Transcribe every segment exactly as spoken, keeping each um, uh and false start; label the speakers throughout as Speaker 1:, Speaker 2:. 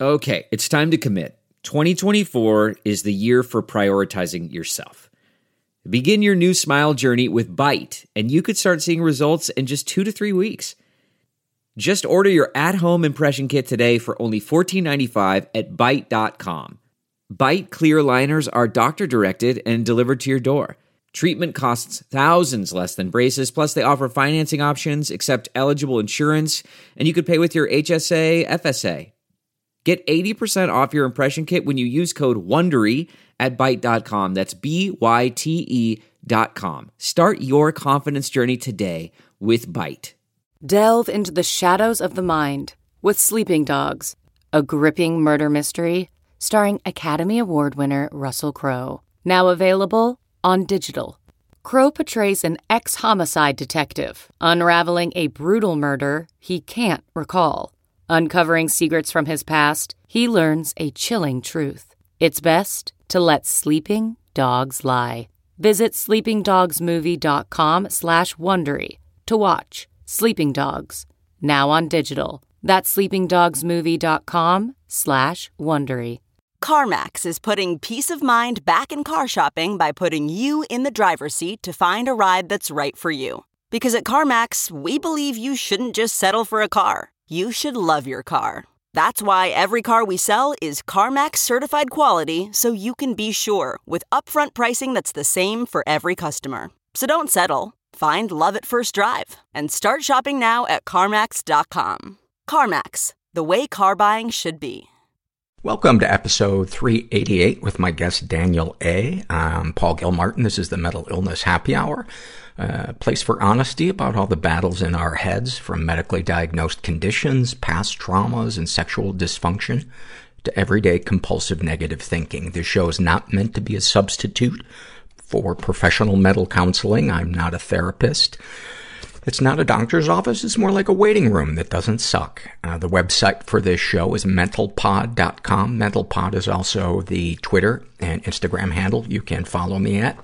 Speaker 1: Okay, it's time to commit. twenty twenty-four is the year for prioritizing yourself. Begin your new smile journey with Byte, and you could start seeing results in just two to three weeks. Just order your at-home impression kit today for only fourteen ninety-five at byte dot com. Byte clear aligners are doctor-directed and delivered to your door. Treatment costs thousands less than braces, plus they offer financing options, accept eligible insurance, and you could pay with your H S A, F S A. Get eighty percent off your impression kit when you use code WONDERY at byte dot com. That's B Y T E dot com. Start your confidence journey today with Byte.
Speaker 2: Delve into the shadows of the mind with Sleeping Dogs, a gripping murder mystery starring Academy Award winner Russell Crowe. Now available on digital. Crowe portrays an ex-homicide detective unraveling a brutal murder he can't recall. Uncovering secrets from his past, he learns a chilling truth. It's best to let sleeping dogs lie. Visit sleepingdogsmovie.com slash Wondery to watch Sleeping Dogs, now on digital. That's sleepingdogsmovie.com slash Wondery.
Speaker 3: CarMax is putting peace of mind back in car shopping by putting you in the driver's seat to find a ride that's right for you. Because at CarMax, we believe you shouldn't just settle for a car. You should love your car. That's why every car we sell is CarMax certified quality, so you can be sure with upfront pricing that's the same for every customer. So don't settle. Find love at first drive and start shopping now at CarMax dot com. CarMax, the way car buying should be.
Speaker 4: Welcome to episode three eighty-eight with my guest Daniel A. I'm Paul Gilmartin. This is the Mental Illness Happy Hour, a place for honesty about all the battles in our heads, from medically diagnosed conditions, past traumas, and sexual dysfunction, to everyday compulsive negative thinking. This show is not meant to be a substitute for professional mental counseling. I'm not a therapist. It's not a doctor's office. It's more like a waiting room that doesn't suck. Uh, the website for this show is mental pod dot com. MentalPod is also the Twitter and Instagram handle you can follow me at.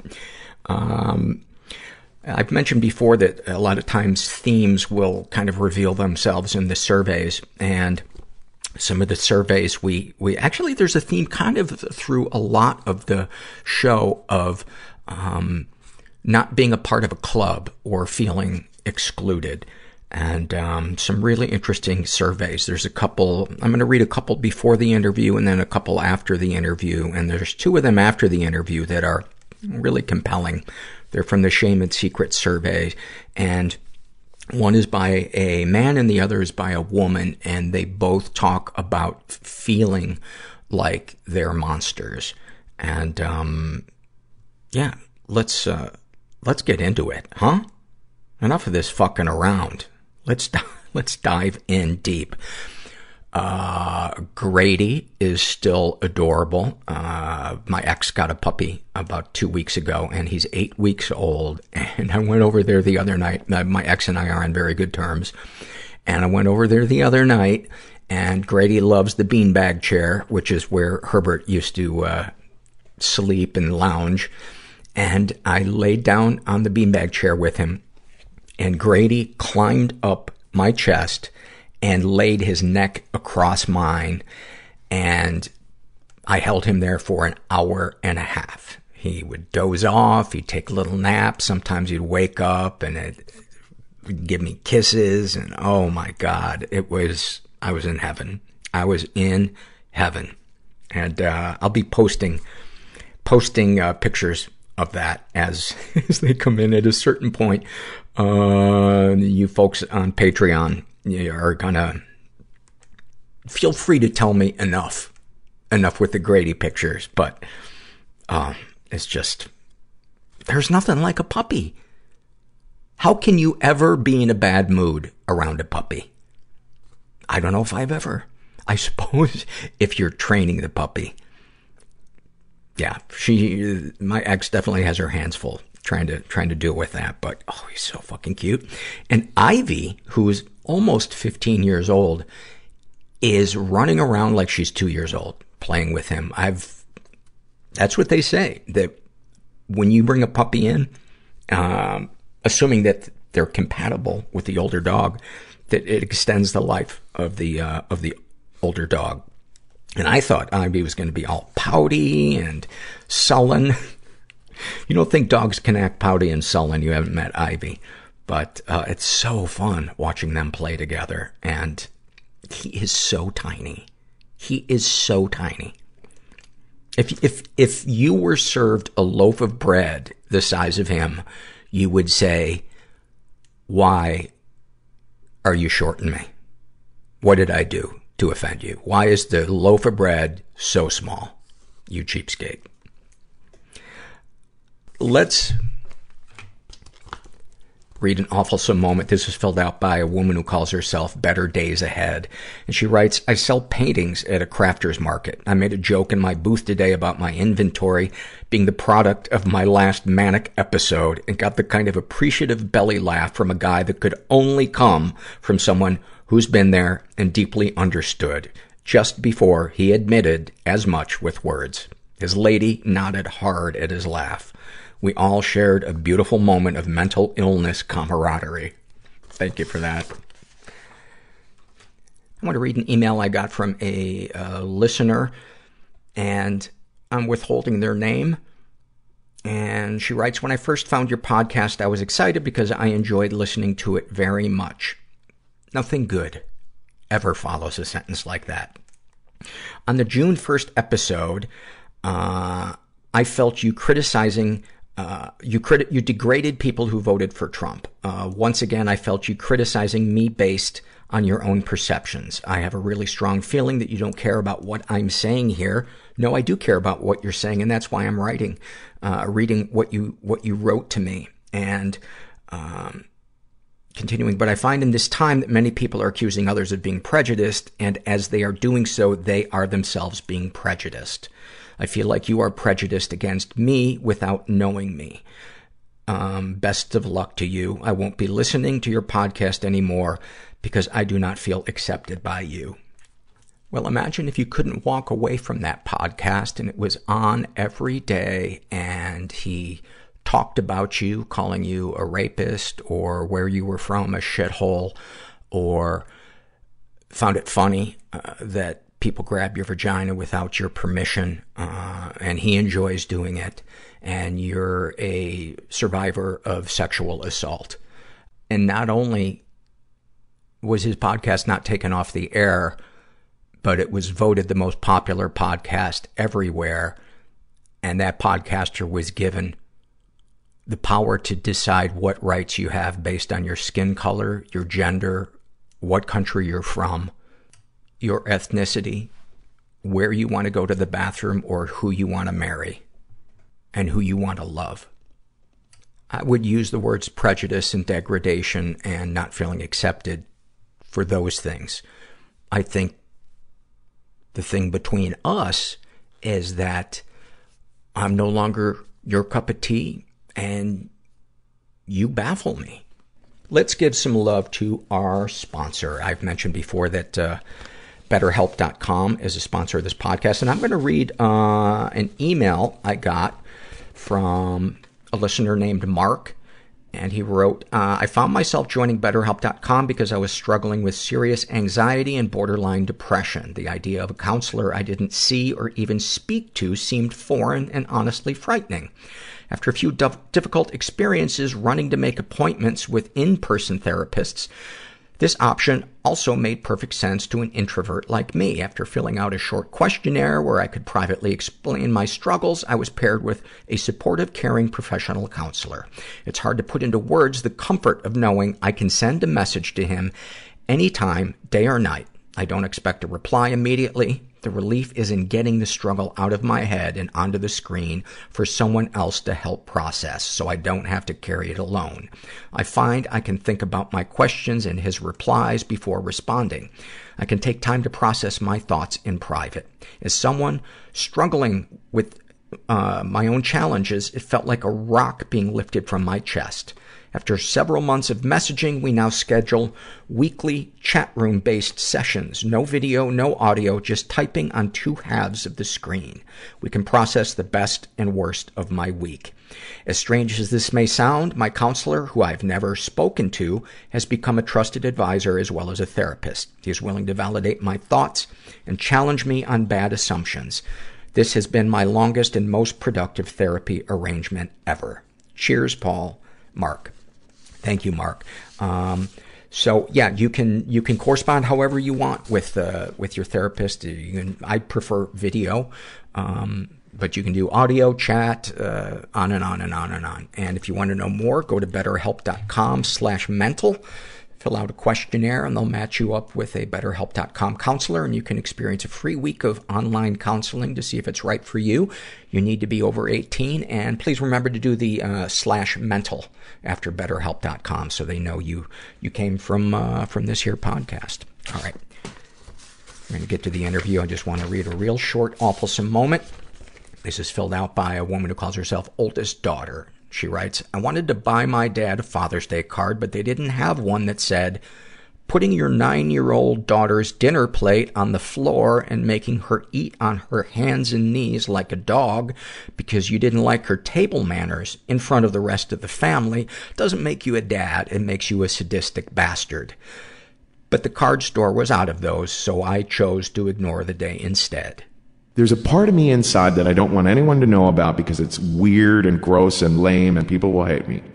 Speaker 4: Um, I've mentioned before that a lot of times themes will kind of reveal themselves in the surveys, and some of the surveys we, we actually, there's a theme kind of through a lot of the show of, um, not being a part of a club or feeling excluded. And, um, some really interesting surveys. There's a couple, I'm going to read a couple before the interview and then a couple after the interview. And there's two of them after the interview that are really compelling. They're from the Shame and Secret survey, and one is by a man and the other is by a woman, and they both talk about feeling like they're monsters. And, um, yeah, let's, uh, let's get into it, huh? Enough of this fucking around. Let's, let's dive in deep. Uh, Grady is still adorable. Uh, my ex got a puppy about two weeks ago, and he's eight weeks old. And I went over there the other night. My ex and I are on very good terms. And I went over there the other night, and Grady loves the beanbag chair, which is where Herbert used to, uh, sleep and lounge. And I laid down on the beanbag chair with him, and Grady climbed up my chest and laid his neck across mine, and I held him there for an hour and a half. He would doze off, he'd take little naps, sometimes he'd wake up and it would give me kisses, and oh my God, it was, I was in heaven. I was in heaven. And, uh, I'll be posting, posting, uh, pictures of that as, as they come in at a certain point. Uh, you folks on Patreon, you are gonna feel free to tell me enough, enough with the Grady pictures, but, um, it's just, there's nothing like a puppy. How can you ever be in a bad mood around a puppy? I don't know if I've ever. I suppose if you're training the puppy. Yeah, she, my ex definitely has her hands full trying to, trying to deal with that, but oh, he's so fucking cute. And Ivy, who is almost fifteen years old, is running around like she's two years old, playing with him. I've, that's what they say, that when you bring a puppy in, um, assuming that they're compatible with the older dog, that it extends the life of the, uh, of the older dog. And I thought Ivy was going to be all pouty and sullen. You don't think dogs can act pouty and sullen. You haven't met Ivy. But uh, it's so fun watching them play together. And he is so tiny. He is so tiny. If, if, if you were served a loaf of bread the size of him, you would say, why are you shorting me? What did I do to offend you? Why is the loaf of bread so small? You cheapskate. Let's read an awfulsome moment. This was filled out by a woman who calls herself Better Days Ahead. And she writes, I sell paintings at a crafter's market. I made a joke in my booth today about my inventory being the product of my last manic episode and got the kind of appreciative belly laugh from a guy that could only come from someone who's been there and deeply understood, just before he admitted as much with words. His lady nodded hard at his laugh. We all shared a beautiful moment of mental illness camaraderie. Thank you for that. I want to read an email I got from a uh, listener, and I'm withholding their name. And she writes, when I first found your podcast, I was excited because I enjoyed listening to it very much. Nothing good ever follows a sentence like that. On the June first episode, uh, I felt you criticizing Uh, you crit- you degraded people who voted for Trump. Uh, once again, I felt you criticizing me based on your own perceptions. I have a really strong feeling that you don't care about what I'm saying here. No, I do care about what you're saying, and that's why I'm writing, uh, reading what you, what you wrote to me. And, um, continuing, but I find in this time that many people are accusing others of being prejudiced, and as they are doing so, they are themselves being prejudiced. I feel like you are prejudiced against me without knowing me. Um, best of luck to you. I won't be listening to your podcast anymore because I do not feel accepted by you. Well, imagine if you couldn't walk away from that podcast and it was on every day and he talked about you, calling you a rapist or where you were from, a shithole, or found it funny uh, that people grab your vagina without your permission, uh, and he enjoys doing it, and you're a survivor of sexual assault. And not only was his podcast not taken off the air, but it was voted the most popular podcast everywhere, and that podcaster was given the power to decide what rights you have based on your skin color, your gender, what country you're from, your ethnicity, where you want to go to the bathroom, or who you want to marry, and who you want to love. I would use the words prejudice and degradation and not feeling accepted for those things. I think the thing between us is that I'm no longer your cup of tea, and you baffle me. Let's give some love to our sponsor. I've mentioned before that uh, BetterHelp dot com is a sponsor of this podcast, and I'm going to read uh, an email I got from a listener named Mark, and he wrote, uh, I found myself joining BetterHelp dot com because I was struggling with serious anxiety and borderline depression. The idea of a counselor I didn't see or even speak to seemed foreign and honestly frightening. After a few dif- difficult experiences running to make appointments with in-person therapists, this option also made perfect sense to an introvert like me. After filling out a short questionnaire where I could privately explain my struggles, I was paired with a supportive, caring professional counselor. It's hard to put into words the comfort of knowing I can send a message to him anytime, day or night. I don't expect a reply immediately. The relief is in getting the struggle out of my head and onto the screen for someone else to help process, so I don't have to carry it alone. I find I can think about my questions and his replies before responding. I can take time to process my thoughts in private. As someone struggling with uh, my own challenges, it felt like a rock being lifted from my chest. After several months of messaging, we now schedule weekly chat room-based sessions. No video, no audio, just typing on two halves of the screen. We can process the best and worst of my week. As strange as this may sound, my counselor, who I've never spoken to, has become a trusted advisor as well as a therapist. He is willing to validate my thoughts and challenge me on bad assumptions. This has been my longest and most productive therapy arrangement ever. Cheers, Paul. Mark. Thank you, Mark. Um, so yeah, you can, you can correspond however you want with, uh, with your therapist. You can, I prefer video. Um, but you can do audio, chat, uh, on and on and on and on. And if you want to know more, go to betterhelp.com slash mental. Fill out a questionnaire and they'll match you up with a betterhelp dot com counselor, and you can experience a free week of online counseling to see if it's right for you. You need to be over eighteen, and please remember to do the uh, slash mental after betterhelp dot com so they know you you came from uh, from this here podcast. All right. We're going to get to the interview. I just want to read a real short, awfulsome moment. This is filled out by a woman who calls herself Oldest Daughter. She writes, I wanted to buy my dad a Father's Day card, but they didn't have one that said, putting your nine-year-old daughter's dinner plate on the floor and making her eat on her hands and knees like a dog because you didn't like her table manners in front of the rest of the family doesn't make you a dad. It makes you a sadistic bastard. But the card store was out of those, so I chose to ignore the day instead.
Speaker 5: There's a part of me inside that I don't want anyone to know about because it's weird and gross and lame and people will hate me.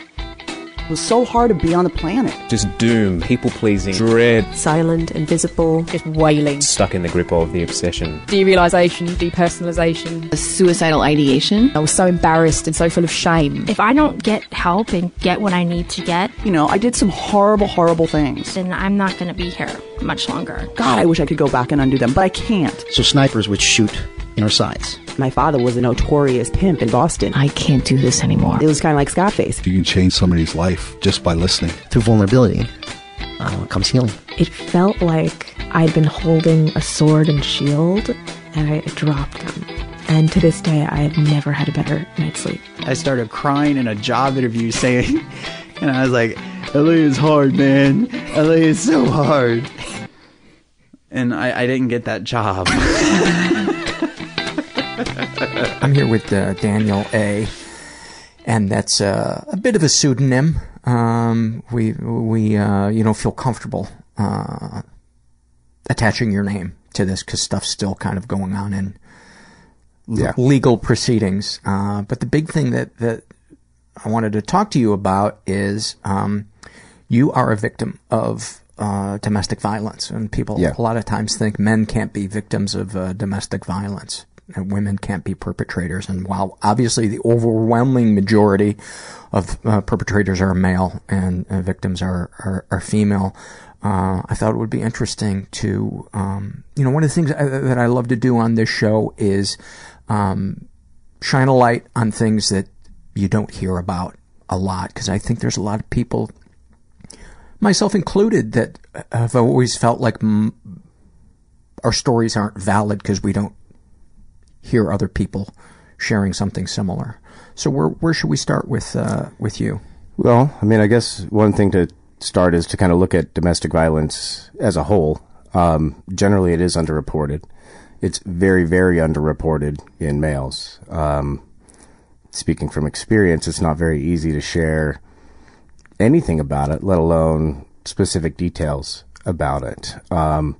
Speaker 6: It was so hard to be on the planet.
Speaker 7: Just doom, people-pleasing, dread.
Speaker 8: Silent, invisible, just wailing.
Speaker 7: Stuck in the grip of the obsession.
Speaker 8: Derealization, depersonalization.
Speaker 9: A suicidal ideation.
Speaker 8: I was so embarrassed and so full of shame.
Speaker 10: If I don't get help and get what I need to get,
Speaker 6: you know, I did some horrible, horrible things.
Speaker 10: Then I'm not going to be here much longer.
Speaker 6: God, I wish I could go back and undo them, but I can't.
Speaker 11: So snipers would shoot in our sides.
Speaker 12: My father was a notorious pimp in Boston.
Speaker 9: I can't do this anymore.
Speaker 12: It was kind of like Scarface.
Speaker 13: You can change somebody's life just by listening.
Speaker 11: Through vulnerability uh, comes healing.
Speaker 14: It felt like I'd been holding a sword and shield, and I dropped them. And to this day, I have never had a better night's sleep.
Speaker 15: I started crying in a job interview saying, and I was like, L A is hard, man. L A is so hard. And I, I didn't get that job.
Speaker 4: I'm here with uh, Daniel A., and that's uh, a bit of a pseudonym. Um, we, we uh, you know, feel comfortable uh, attaching your name to this because stuff's still kind of going on in l- yeah. legal proceedings. Uh, but the big thing that, that I wanted to talk to you about is um, you are a victim of uh, domestic violence. And people yeah. a lot of times think men can't be victims of uh, domestic violence. And women can't be perpetrators. And while obviously the overwhelming majority of uh, perpetrators are male and uh, victims are, are, are female, uh, I thought it would be interesting to, um, you know, one of the things I, that I love to do on this show is um, shine a light on things that you don't hear about a lot. Because I think there's a lot of people, myself included, that have always felt like m- our stories aren't valid because we don't hear other people sharing something similar. So where where should we start with uh, with you?
Speaker 16: Well, I mean, I guess one thing to start is to kind of look at domestic violence as a whole. Um, generally, it is underreported. It's very, very underreported in males. Um, speaking from experience, it's not very easy to share anything about it, let alone specific details about it. Um,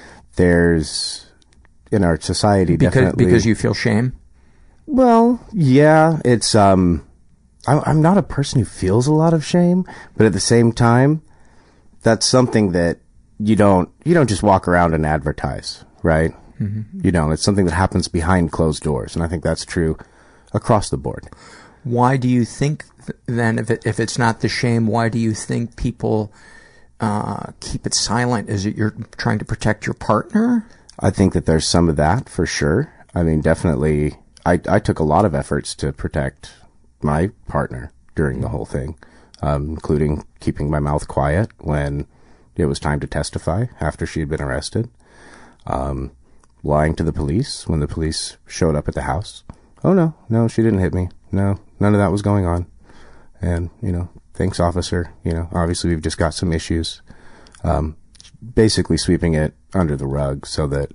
Speaker 16: there's in our society,
Speaker 4: because,
Speaker 16: definitely.
Speaker 4: Because you feel shame?
Speaker 16: Well, yeah, it's, um, I, I'm not a person who feels a lot of shame, but at the same time, that's something that you don't, you don't just walk around and advertise, right? Mm-hmm. You know, it's something that happens behind closed doors, and I think that's true across the board.
Speaker 4: Why do you think th- then, if it, if it's not the shame, why do you think people, uh, keep it silent? Is it you're trying to protect your partner?
Speaker 16: I think that there's some of that for sure. I mean, definitely, I, I took a lot of efforts to protect my partner during the whole thing, um, including keeping my mouth quiet when it was time to testify after she had been arrested, um, lying to the police when the police showed up at the house. Oh, no, no, she didn't hit me. No, none of that was going on. And, you know, thanks, officer. You know, obviously we've just got some issues. Um, basically sweeping it under the rug so that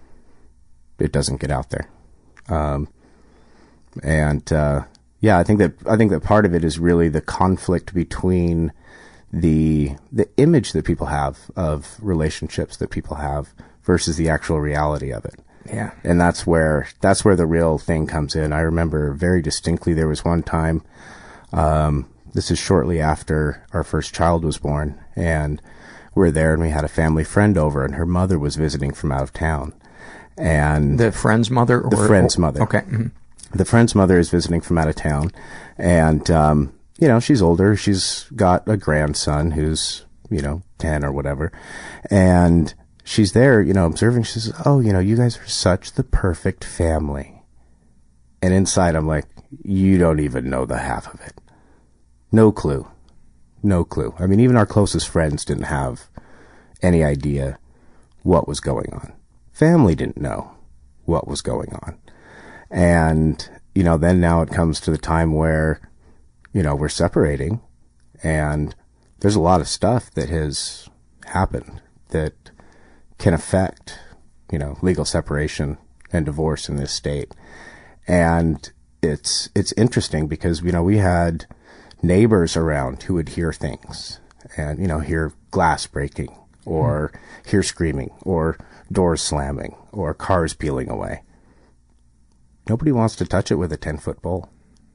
Speaker 16: it doesn't get out there. Um, and, uh, yeah, I think that, I think that part of it is really the conflict between the, the image that people have of relationships that people have versus the actual reality of it.
Speaker 4: Yeah.
Speaker 16: And that's where, that's where the real thing comes in. I remember very distinctly there was one time, um, this is shortly after our first child was born, and we're there and we had a family friend over, and her mother was visiting from out of town. And
Speaker 4: the friend's mother? Or,
Speaker 16: the friend's mother.
Speaker 4: Okay. Mm-hmm.
Speaker 16: The friend's mother is visiting from out of town, and, um, you know, she's older. She's got a grandson who's, you know, ten or whatever. And she's there, you know, observing. She says, oh, you know, you guys are such the perfect family. And inside I'm like, you don't even know the half of it. No clue. No clue. I mean, even our closest friends didn't have any idea what was going on. Family didn't know what was going on. And, you know, then now it comes to the time where, you know, we're separating, and there's a lot of stuff that has happened that can affect, you know, legal separation and divorce in this state. And it's, it's interesting because, you know, we had neighbors around who would hear things and, you know, hear glass breaking or mm. hear screaming or doors slamming or cars peeling away. Nobody wants to touch it with a ten-foot pole.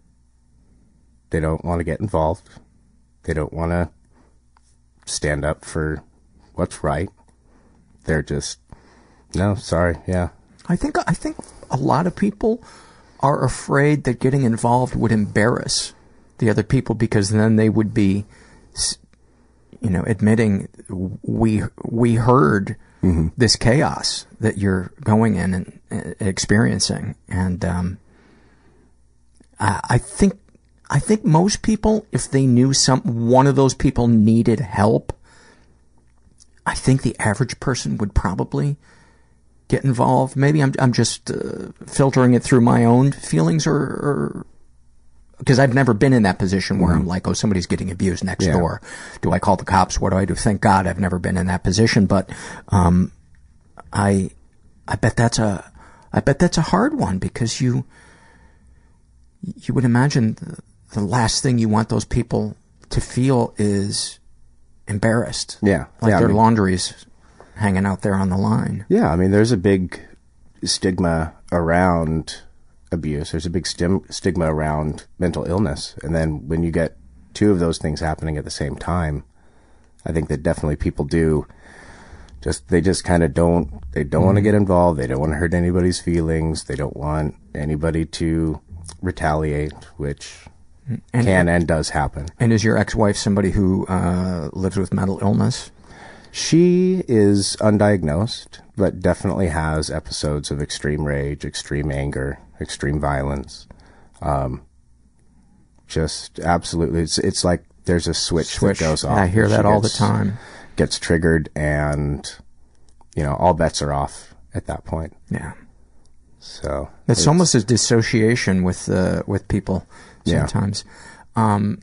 Speaker 16: They don't want to get involved. They don't want to stand up for what's right. They're just, no, sorry, yeah.
Speaker 4: I think I think a lot of people are afraid that getting involved would embarrass the other people, because then they would be, you know, admitting we we heard mm-hmm. this chaos that you're going in and uh, experiencing, and um, I, I think I think most people, if they knew some one of those people needed help, I think the average person would probably get involved. Maybe I'm I'm just uh, filtering it through my own feelings, or. or because I've never been in that position where mm-hmm. I'm like, oh, somebody's getting abused next yeah. door. Do I call the cops? What do I do? Thank God I've never been in that position. But um, I, I bet that's a, I bet that's a hard one, because you, you would imagine the, the last thing you want those people to feel is embarrassed.
Speaker 16: Yeah,
Speaker 4: like
Speaker 16: yeah,
Speaker 4: their
Speaker 16: I mean,
Speaker 4: laundry's hanging out there on the line.
Speaker 16: Yeah, I mean, there's a big stigma around abuse. There's a big stim- stigma around mental illness. And then when you get two of those things happening at the same time, I think that definitely people do just, they just kind of don't, they don't mm-hmm. want to get involved. They don't want to hurt anybody's feelings. They don't want anybody to retaliate, which and, can and does happen.
Speaker 4: And is your ex-wife somebody who uh, lives with mental illness?
Speaker 16: She is undiagnosed, but definitely has episodes of extreme rage, extreme anger, extreme violence. Um, just absolutely, it's it's like there's a switch, switch. that goes off.
Speaker 4: Yeah, I hear that all gets, the time.
Speaker 16: Gets triggered, and you know, all bets are off at that point.
Speaker 4: Yeah.
Speaker 16: So
Speaker 4: it's, it's almost a dissociation with uh, with people sometimes. Yeah. Um,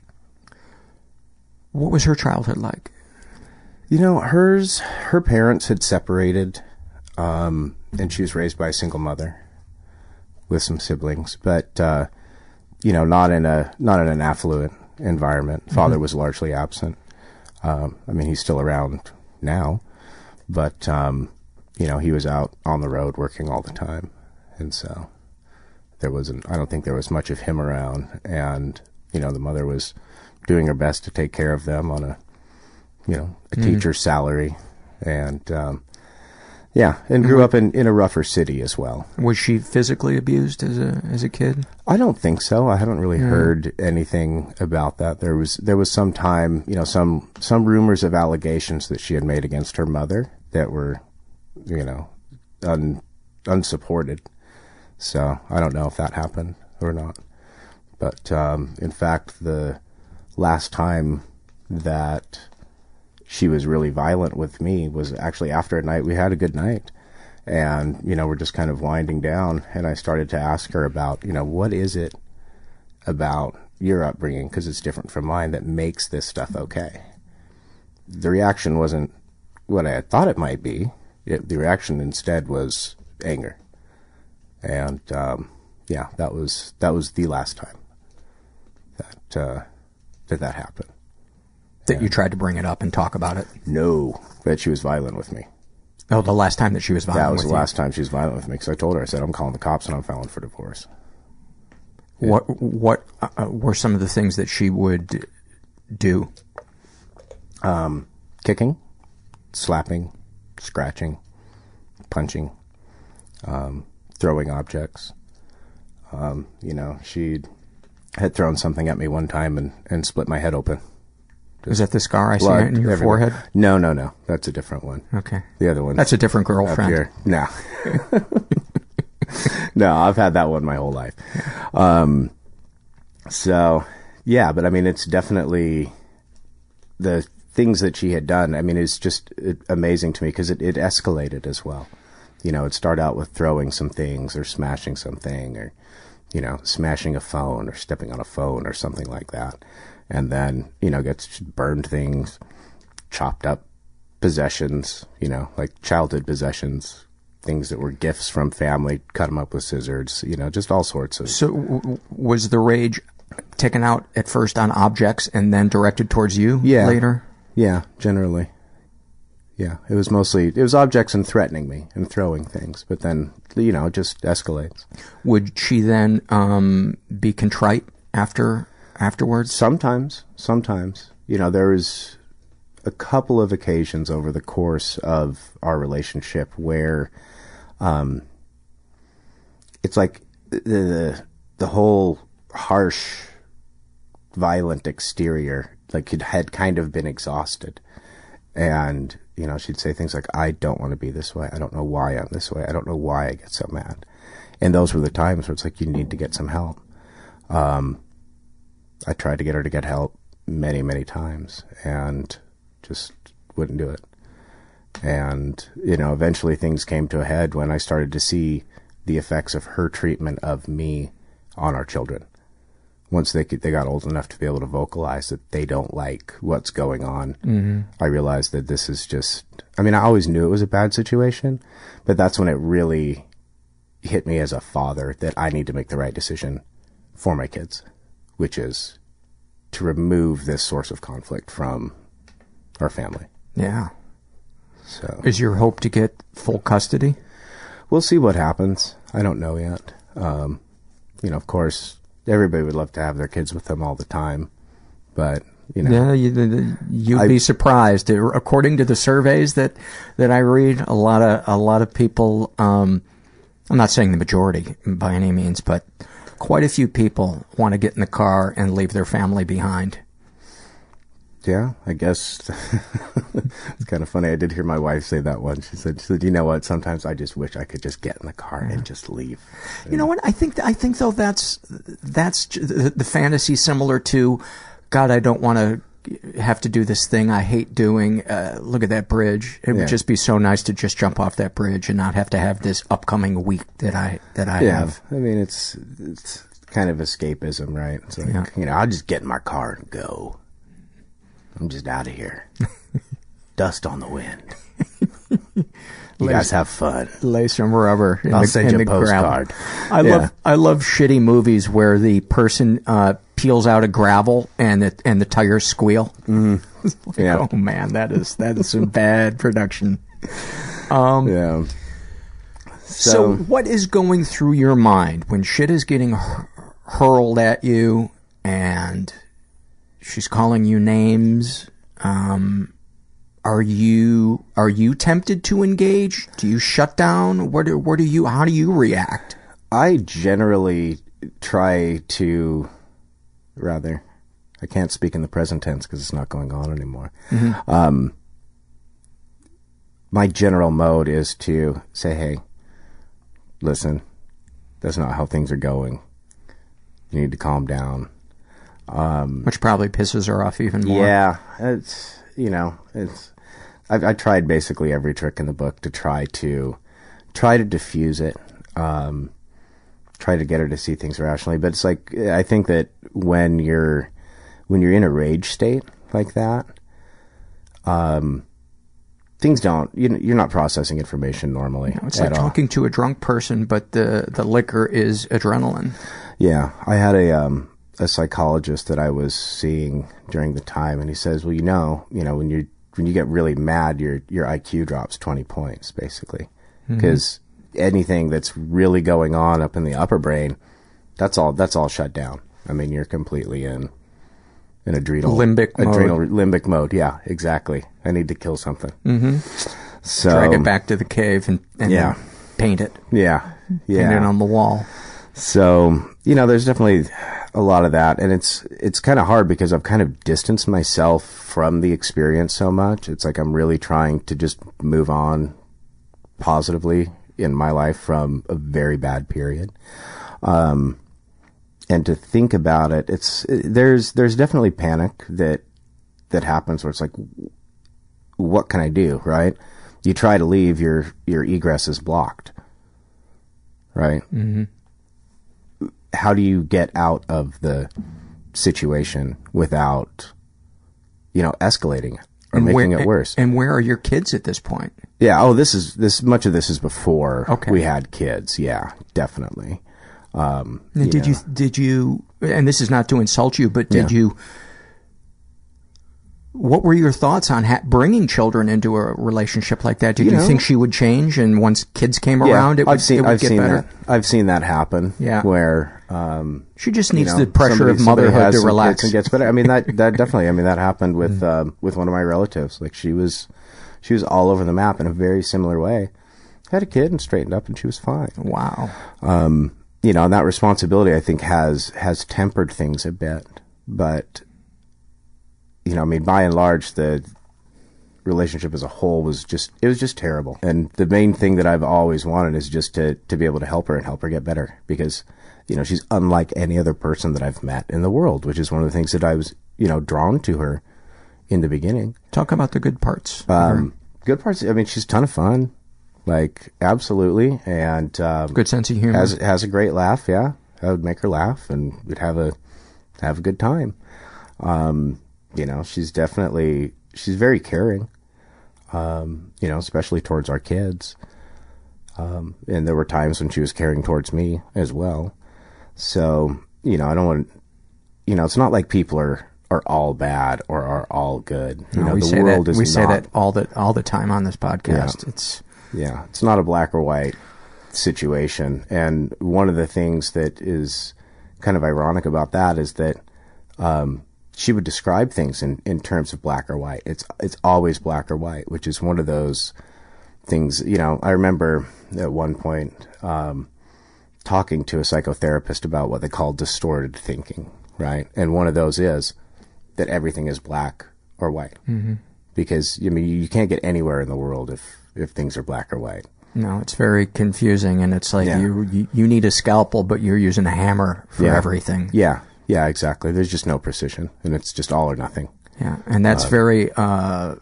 Speaker 4: what was her childhood like?
Speaker 16: You know, hers, her parents had separated, um, and she was raised by a single mother with some siblings, but, uh, you know, not in a, not in an affluent environment. Father mm-hmm. was largely absent. Um, I mean, he's still around now, but, um, you know, he was out on the road working all the time. And so there wasn't, I don't think there was much of him around. And, you know, the mother was doing her best to take care of them on a, you know, a mm-hmm. teacher's salary, and, um, yeah, and grew mm-hmm. up in, in a rougher city as well.
Speaker 4: Was she physically abused as a, as a kid?
Speaker 16: I don't think so. I haven't really yeah. heard anything about that. There was, there was some time, you know, some, some rumors of allegations that she had made against her mother that were, you know, un, unsupported. So I don't know if that happened or not. But, um, in fact, the last time that she was really violent with me was actually after a night. We had a good night, and, you know, we're just kind of winding down, and I started to ask her about, you know, what is it about your upbringing, because it's different from mine, that makes this stuff okay. The reaction wasn't what I had thought it might be. It, the reaction instead was anger. And, um, yeah, that was, that was the last time that, uh, that that happened.
Speaker 4: That
Speaker 16: and
Speaker 4: you tried to bring it up and talk about it?
Speaker 16: No, that she was violent with me.
Speaker 4: Oh, the last time that she was violent
Speaker 16: That was
Speaker 4: with
Speaker 16: the
Speaker 4: you.
Speaker 16: last time she was violent with me, because I told her, I said, I'm calling the cops and I'm filing for divorce.
Speaker 4: What, what uh, were some of the things that she would do?
Speaker 16: Um, kicking, slapping, scratching, punching, um, throwing objects. Um, you know, she had thrown something at me one time and, and split my head open.
Speaker 4: Is that the scar I see
Speaker 16: Blood
Speaker 4: in your
Speaker 16: everywhere.
Speaker 4: forehead?
Speaker 16: No, no, no. That's a different one.
Speaker 4: Okay.
Speaker 16: The other one.
Speaker 4: That's a different girlfriend.
Speaker 16: Up here. No. No, I've had that one my whole life. Um, so, yeah, but I mean, it's definitely the things that she had done. I mean, it's just it, amazing to me because it, it escalated as well. You know, it started out with throwing some things or smashing something or, you know, smashing a phone or stepping on a phone or something like that. And then, you know, gets burned things, chopped up possessions, you know, like childhood possessions, things that were gifts from family, cut them up with scissors, you know, just all sorts of.
Speaker 4: So w- was the rage taken out at first on objects and then directed towards you
Speaker 16: yeah.
Speaker 4: later?
Speaker 16: Yeah, generally. Yeah, it was mostly, it was objects and threatening me and throwing things, but then, you know, it just escalates.
Speaker 4: Would she then um, be contrite after afterwards?
Speaker 16: Sometimes, sometimes. You know, there was a couple of occasions over the course of our relationship where um, it's like the, the the whole harsh, violent exterior, like it had kind of been exhausted. And, you know, she'd say things like, I don't want to be this way. I don't know why I'm this way. I don't know why I get so mad. And those were the times where it's like, you need to get some help. Um, I tried to get her to get help many, many times and just wouldn't do it. And, you know, eventually things came to a head when I started to see the effects of her treatment of me on our children. Once they could, they got old enough to be able to vocalize that they don't like what's going on,
Speaker 4: mm-hmm.
Speaker 16: I realized that this is just, I mean, I always knew it was a bad situation, but that's when it really hit me as a father that I need to make the right decision for my kids, which is to remove this source of conflict from our family.
Speaker 4: Yeah.
Speaker 16: So,
Speaker 4: is your hope to get full custody?
Speaker 16: We'll see what happens. I don't know yet. Um, you know, of course, everybody would love to have their kids with them all the time, but you know,
Speaker 4: yeah, you, you'd
Speaker 16: I,
Speaker 4: be surprised. According to the surveys that that I read, a lot of a lot of people. Um, I'm not saying the majority by any means, but quite a few people want to get in the car and leave their family behind.
Speaker 16: Yeah, I guess it's kind of funny. I did hear my wife say that once. She said, "She said, you know what? Sometimes I just wish I could just get in the car yeah. and just leave." And
Speaker 4: you know what? I think I think though that's that's the, the fantasy similar to, God, I don't want to have to do this thing I hate doing. Uh, look at that bridge. It
Speaker 16: yeah.
Speaker 4: would just be so nice to just jump off that bridge and not have to have this upcoming week that I that I
Speaker 16: yeah.
Speaker 4: have.
Speaker 16: I mean, it's it's kind of escapism, right? It's like, yeah. you know, I'll just get in my car and go. I'm just out of here. Dust on the wind. You
Speaker 4: lay,
Speaker 16: guys have fun.
Speaker 4: Lay some rubber in
Speaker 16: I'll
Speaker 4: the,
Speaker 16: send
Speaker 4: in
Speaker 16: you
Speaker 4: the
Speaker 16: a postcard.
Speaker 4: Gravel. I
Speaker 16: yeah.
Speaker 4: love I love shitty movies where the person uh, peels out a gravel and the and the tires squeal.
Speaker 16: Mm.
Speaker 4: Like,
Speaker 16: yeah.
Speaker 4: Oh man, that is that is some bad production. Um,
Speaker 16: yeah.
Speaker 4: So,
Speaker 16: so,
Speaker 4: what is going through your mind when shit is getting hur- hurled at you and she's calling you names? Um, are you are you tempted to engage? Do you shut down? Where do where do you how do you react?
Speaker 16: I generally try to, rather, I can't speak in the present tense because it's not going on anymore.
Speaker 4: Mm-hmm.
Speaker 16: Um, my general mode is to say, "Hey, listen, that's not how things are going. You need to calm down." Um,
Speaker 4: Which probably pisses her off even more.
Speaker 16: Yeah, it's, you know, it's, I've, I tried basically every trick in the book to try to, try to diffuse it. Um, try to get her to see things rationally. But it's like, I think that when you're, when you're in a rage state like that, um, things don't, you, you're not processing information normally.
Speaker 4: No, it's like talking to a drunk person, but the, the liquor is adrenaline.
Speaker 16: Yeah. I had a, um, a psychologist that I was seeing during the time, and he says, well, you know, you know, when you, when you get really mad, your, your I Q drops twenty points, basically. Because mm-hmm. anything that's really going on up in the upper brain, that's all that's all shut down. I mean, you're completely in in adrenal
Speaker 4: limbic
Speaker 16: adrenal
Speaker 4: mode.
Speaker 16: limbic mode. Yeah, exactly. I need to kill something.
Speaker 4: Mm-hmm.
Speaker 16: So
Speaker 4: drag it back to the cave and, and
Speaker 16: yeah.
Speaker 4: paint it.
Speaker 16: Yeah, yeah.
Speaker 4: Paint it on the wall.
Speaker 16: So you know, there's definitely a lot of that, and it's it's kind of hard because I've kind of distanced myself from the experience so much. It's like I'm really trying to just move on positively in my life from a very bad period. Um, and to think about it, it's, there's, there's definitely panic that, that happens where it's like, what can I do? Right? You try to leave, your, your egress is blocked. Right?
Speaker 4: Mm-hmm.
Speaker 16: How do you get out of the situation without, you know, escalating it or
Speaker 4: and
Speaker 16: making
Speaker 4: where,
Speaker 16: it worse?
Speaker 4: And where are your kids at this point?
Speaker 16: Yeah. Oh, this is this. Much of this is before
Speaker 4: okay.
Speaker 16: we had kids. Yeah, definitely. Um,
Speaker 4: you did
Speaker 16: know.
Speaker 4: you did you? And this is not to insult you, but did
Speaker 16: yeah.
Speaker 4: you? What were your thoughts on ha- bringing children into a relationship like that? Did you,
Speaker 16: you
Speaker 4: know, think she would change, and once kids came
Speaker 16: yeah,
Speaker 4: around, it would,
Speaker 16: I've seen,
Speaker 4: it would
Speaker 16: I've
Speaker 4: get
Speaker 16: seen
Speaker 4: better?
Speaker 16: That. I've seen that happen.
Speaker 4: Yeah.
Speaker 16: Where um,
Speaker 4: she just needs
Speaker 16: you know,
Speaker 4: the pressure
Speaker 16: somebody,
Speaker 4: of motherhood to relax
Speaker 16: and gets better. I mean that that definitely. I mean that happened with mm-hmm. um, with one of my relatives. Like she was. She was all over the map in a very similar way. Had a kid and straightened up, and she was fine.
Speaker 4: Wow.
Speaker 16: Um, you know, and that responsibility, I think, has has tempered things a bit. But, you know, I mean, by and large, the relationship as a whole was just, it was just terrible. And the main thing that I've always wanted is just to, to be able to help her and help her get better. Because, you know, she's unlike any other person that I've met in the world, which is one of the things that I was, you know, drawn to her in the beginning.
Speaker 4: Talk about the good parts.
Speaker 16: Um, good parts. I mean, she's a ton of fun. Like, absolutely. And, um,
Speaker 4: good sense of humor.
Speaker 16: Has, has a great laugh. Yeah. I would make her laugh and we'd have a, have a good time. Um, you know, she's definitely, she's very caring. Um, you know, especially towards our kids. Um, and there were times when she was caring towards me as well. So, you know, I don't want, you know, it's not like people are, are all bad or are all good. You
Speaker 4: no,
Speaker 16: know,
Speaker 4: we
Speaker 16: the
Speaker 4: say
Speaker 16: world
Speaker 4: that,
Speaker 16: is
Speaker 4: we
Speaker 16: not,
Speaker 4: say that all the all the time on this podcast.
Speaker 16: Yeah.
Speaker 4: It's
Speaker 16: yeah, it's not a black or white situation. And one of the things that is kind of ironic about that is that um, she would describe things in, in terms of black or white. It's it's always black or white, which is one of those things. You know, I remember at one point um, talking to a psychotherapist about what they call distorted thinking, right? And one of those is that everything is black or white.
Speaker 4: Mm-hmm.
Speaker 16: Because, I mean, you can't get anywhere in the world if, if things are black or white.
Speaker 4: No, it's very confusing, and it's like
Speaker 16: yeah.
Speaker 4: you, you you need a scalpel, but you're using a hammer for
Speaker 16: yeah.
Speaker 4: everything.
Speaker 16: Yeah, yeah, exactly. There's just no precision, and it's just all or nothing.
Speaker 4: Yeah, and that's uh, very uh,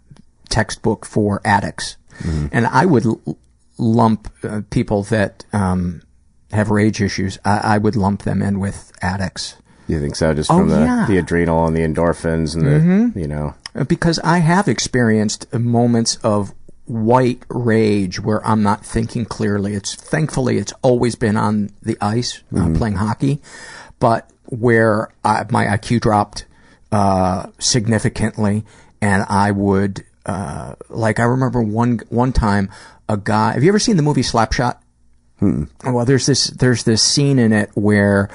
Speaker 4: textbook for addicts.
Speaker 16: Mm-hmm.
Speaker 4: And I would l- lump uh, people that um, have rage issues, I, I would lump them in with addicts.
Speaker 16: You think so? Just
Speaker 4: oh,
Speaker 16: from the,
Speaker 4: yeah.
Speaker 16: the adrenal and the endorphins and
Speaker 4: mm-hmm.
Speaker 16: the, you know.
Speaker 4: Because I have experienced moments of white rage where I'm not thinking clearly. It's thankfully it's always been on the ice,
Speaker 16: mm-hmm.
Speaker 4: uh, playing hockey, but where I, my I Q dropped uh, significantly, and I would uh, like I remember one one time a guy. Have you ever seen the movie Slapshot?
Speaker 16: Mm-mm.
Speaker 4: Well, there's this there's this scene in it where.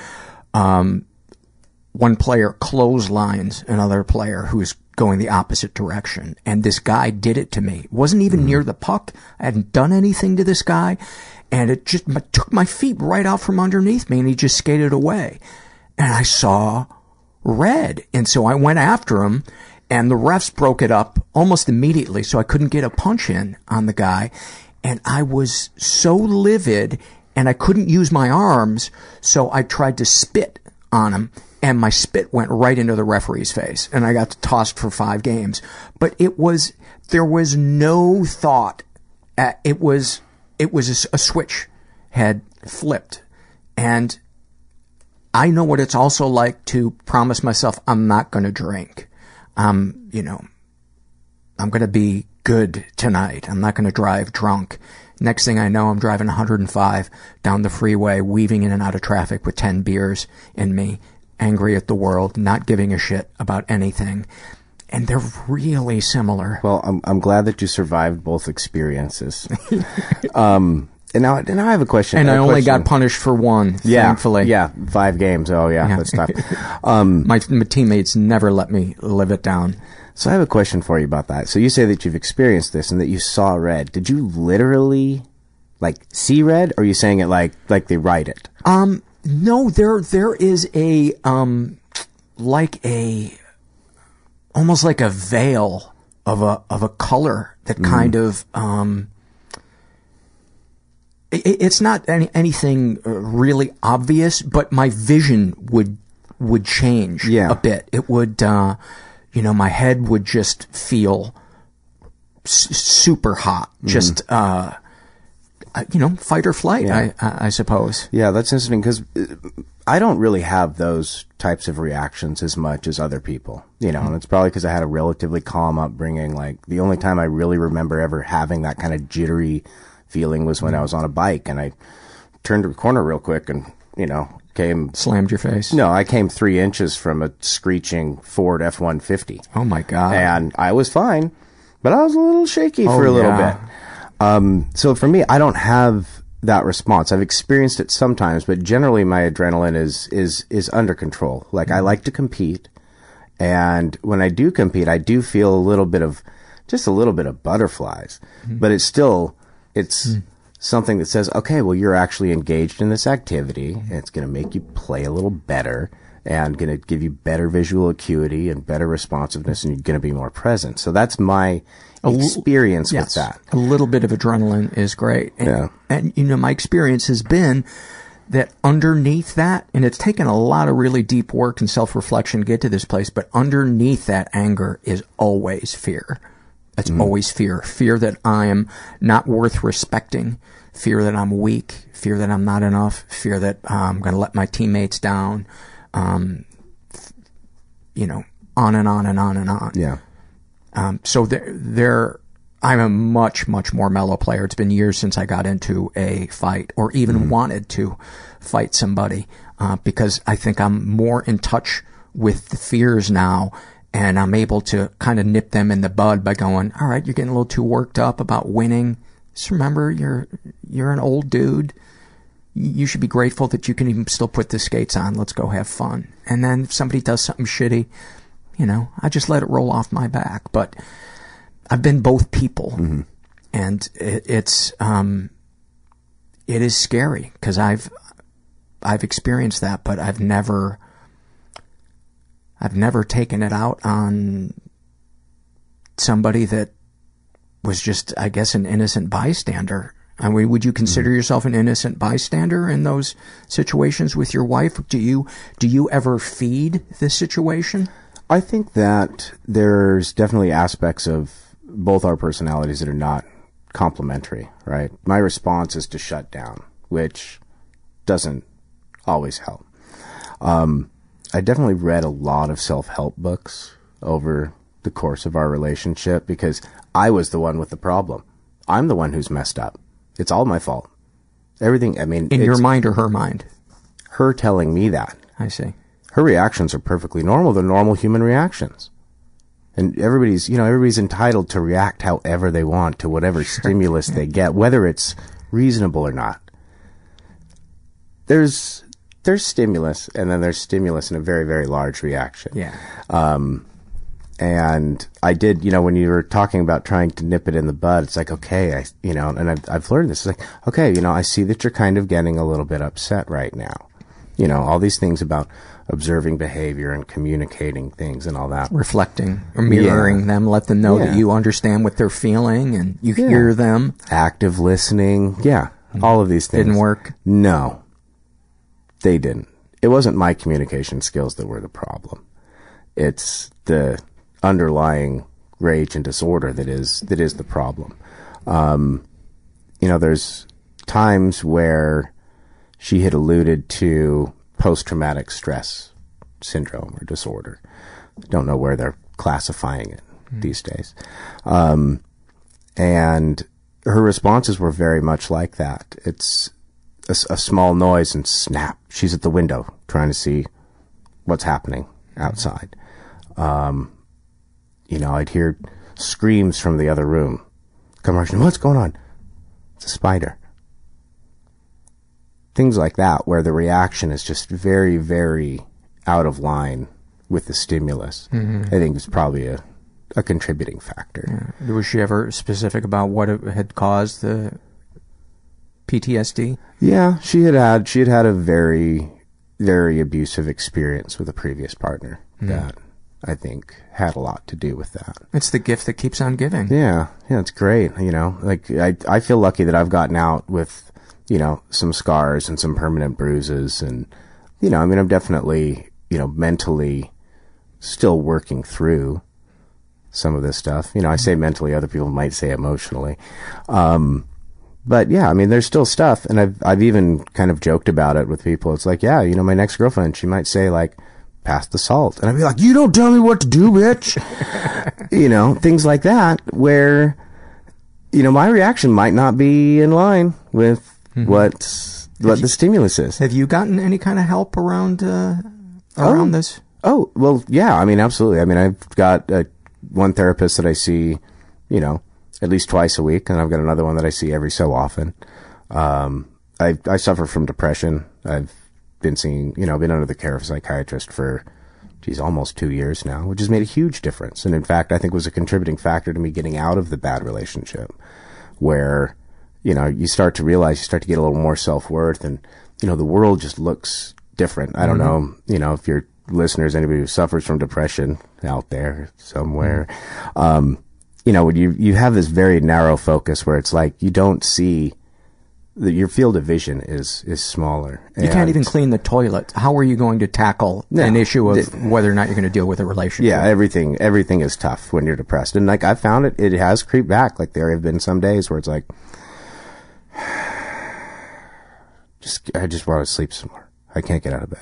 Speaker 4: Um, One player clotheslines another player who's going the opposite direction. And this guy did it to me. It wasn't even mm. near the puck. I hadn't done anything to this guy. And it just took my feet right out from underneath me, and he just skated away. And I saw red. And so I went after him, and the refs broke it up almost immediately, so I couldn't get a punch in on the guy. And I was so livid, and I couldn't use my arms, so I tried to spit on him. And my spit went right into the referee's face, and I got tossed for five games. But it was, there was no thought. At, it was, it was a, a switch had flipped, And I know what it's also like to promise myself I'm not going to drink. Um, you know, I'm going to be good tonight. I'm not going to drive drunk. Next thing I know, I'm driving one hundred five down the freeway, weaving in and out of traffic with ten beers in me, angry at the world, not giving a shit about anything. And they're really similar.
Speaker 16: Well, I'm I'm glad that you survived both experiences. um, and now, and now I have a question.
Speaker 4: And I only
Speaker 16: question.
Speaker 4: got punished for one,
Speaker 16: yeah,
Speaker 4: thankfully.
Speaker 16: Yeah, five games. Oh, yeah, yeah. That's tough. Um,
Speaker 4: my, my teammates never let me live it down.
Speaker 16: So I have a question for you about that. So you say that you've experienced this and that you saw red. Did you literally, like, see red, or are you saying it like like they write it?
Speaker 4: Um, no, there there is a um, like a. almost like a veil of a of a color that mm. kind of um it, it's not any, anything really obvious, but my vision would would change
Speaker 16: yeah.
Speaker 4: a bit. It would uh you know, my head would just feel s- super hot, mm. just uh you know, fight or flight, yeah. I, I I suppose.
Speaker 16: Yeah, that's interesting, because I don't really have those types of reactions as much as other people, you know, mm-hmm. and it's probably because I had a relatively calm upbringing. Like, the only time I really remember ever having that kind of jittery feeling was when mm-hmm. I was on a bike and I turned a corner real quick and, you know, came...
Speaker 4: Slammed your face?
Speaker 16: No, I came three inches from a screeching Ford F one fifty.
Speaker 4: Oh, my God.
Speaker 16: And I was fine, but I was a little shaky oh, for a little yeah. bit. Um, so for me, I don't have that response. I've experienced it sometimes, but generally my adrenaline is, is, is under control. Like, mm-hmm. I like to compete. And when I do compete, I do feel a little bit of, just a little bit of butterflies, mm-hmm. but it's still, it's mm-hmm. something that says, okay, well, you're actually engaged in this activity, and it's going to make you play a little better and going to give you better visual acuity and better responsiveness, and you're going to be more present. So that's my experience
Speaker 4: yes,
Speaker 16: with that.
Speaker 4: A little bit of adrenaline is great. And,
Speaker 16: yeah.
Speaker 4: and, you know, my experience has been that underneath that, and it's taken a lot of really deep work and self-reflection to get to this place, but underneath that anger is always fear. It's mm. always fear. Fear that I am not worth respecting. Fear that I'm weak. Fear that I'm not enough. Fear that uh, I'm going to let my teammates down. Um, you know, on and on and on and on.
Speaker 16: Yeah.
Speaker 4: Um, so there, there, I'm a much, much more mellow player. It's been years since I got into a fight or even mm. wanted to fight somebody, uh, because I think I'm more in touch with the fears now, and I'm able to kind of nip them in the bud by going, all right, you're getting a little too worked up about winning. Just remember, you're, you're an old dude. You should be grateful that you can even still put the skates on. Let's go have fun. And then if somebody does something shitty, you know, I just let it roll off my back. But I've been both people.
Speaker 16: Mm-hmm.
Speaker 4: And it, it's, um, it is scary because I've, I've experienced that, but I've never, I've never taken it out on somebody that was just, I guess, an innocent bystander. I mean, would you consider yourself an innocent bystander in those situations with your wife? Do you, do you ever feed the situation?
Speaker 16: I think that there's definitely aspects of both our personalities that are not complementary, right? My response is to shut down, which doesn't always help. Um, I definitely read a lot of self-help books over the course of our relationship because I was the one with the problem. I'm the one who's messed up. It's all my fault. Everything, I mean...
Speaker 4: In your mind or her mind?
Speaker 16: Her telling me that.
Speaker 4: I see.
Speaker 16: Her reactions are perfectly normal. They're normal human reactions. And everybody's, you know, everybody's entitled to react however they want to whatever sure. stimulus yeah. they get, whether it's reasonable or not. There's, there's stimulus, and then there's stimulus in a very, very large reaction.
Speaker 4: Yeah.
Speaker 16: Um, and I did, you know, when you were talking about trying to nip it in the bud, it's like, okay, I, you know, and I've, I've learned this. It's like, okay, you know, I see that you're kind of getting a little bit upset right now. You know, all these things about observing behavior and communicating things and all that.
Speaker 4: Reflecting or mirroring yeah. them, let them know yeah. that you understand what they're feeling and you yeah. hear them.
Speaker 16: Active listening. Yeah. Mm-hmm. All of these things.
Speaker 4: Didn't work?
Speaker 16: No. They didn't. It wasn't my communication skills that were the problem. It's the underlying rage and disorder that is, that is the problem. Um, you know, there's times where she had alluded to post-traumatic stress syndrome or disorder. Don't know where they're classifying it mm. these days. Um, and her responses were very much like that. It's a, a small noise and snap. She's at the window trying to see what's happening outside. Um, you know, I'd hear screams from the other room. Come rushing, what's going on? It's a spider. Things like that, where the reaction is just very, very out of line with the stimulus, mm-hmm. I think is probably a, a contributing factor.
Speaker 4: Yeah. Was she ever specific about what it had caused the P T S D?
Speaker 16: Yeah, she had had, she had had a very, very abusive experience with a previous partner mm. that I think had a lot to do with that.
Speaker 4: It's the gift that keeps on giving.
Speaker 16: Yeah, yeah, it's great. You know, like I, I feel lucky that I've gotten out with, you know, some scars and some permanent bruises, and you know, I mean, I'm definitely, you know, mentally still working through some of this stuff. You know, I say mentally, other people might say emotionally. Um, but yeah, I mean, there's still stuff, and I've I've even kind of joked about it with people. It's like, yeah, you know, my next girlfriend, she might say like, pass the salt. And I'd be like, you don't tell me what to do, bitch. You know, things like that where, you know, my reaction might not be in line with mm-hmm. what what have the you, stimulus is.
Speaker 4: Have you gotten any kind of help around uh, around
Speaker 16: oh,
Speaker 4: this?
Speaker 16: Oh, well, yeah. I mean, absolutely. I mean, I've got uh, one therapist that I see, you know, at least twice a week, and I've got another one that I see every so often. Um, I I suffer from depression. I've been seeing, you know, been under the care of a psychiatrist for, geez, almost two years now, which has made a huge difference. And in fact, I think was a contributing factor to me getting out of the bad relationship where, you know, you start to realize, you start to get a little more self-worth, and, you know, the world just looks different. I don't mm-hmm. know, you know, if your listeners, anybody who suffers from depression out there somewhere, mm-hmm. um, you know, when you, you have this very narrow focus where it's like, you don't see, The, your field of vision is is smaller.
Speaker 4: You can't even clean the toilet. How are you going to tackle no, an issue of th- whether or not you're going to deal with a relationship?
Speaker 16: Yeah, everything everything is tough when you're depressed. And like I've found it, it has creeped back. Like there have been some days where it's like, just I just want to sleep some more. I can't get out of bed.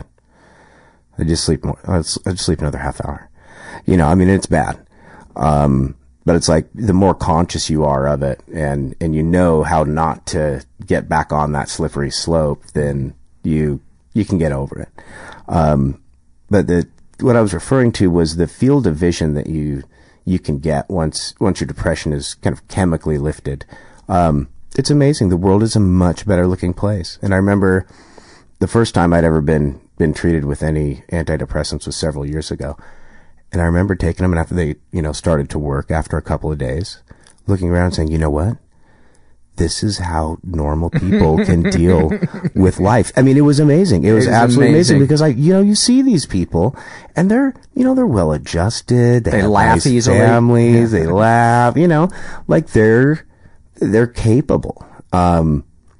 Speaker 16: I just sleep more. I just sleep another half hour. You know, I mean, it's bad. Um, But it's like the more conscious you are of it, and, and you know how not to get back on that slippery slope, then you you can get over it. Um, but the what I was referring to was the field of vision that you you can get once once your depression is kind of chemically lifted. Um, it's amazing. The world is a much better looking place. And I remember the first time I'd ever been been treated with any antidepressants was several years ago. And I remember taking them, and after they, you know, started to work after a couple of days, looking around and saying, you know what? This is how normal people can deal with life. I mean, it was amazing. It was, it was absolutely amazing. amazing because I, you know, you see these people and they're, you know, they're well adjusted. They,
Speaker 4: they
Speaker 16: have
Speaker 4: laugh
Speaker 16: nice
Speaker 4: easily.
Speaker 16: Families. They laugh, you know, like they're, they're capable. Um,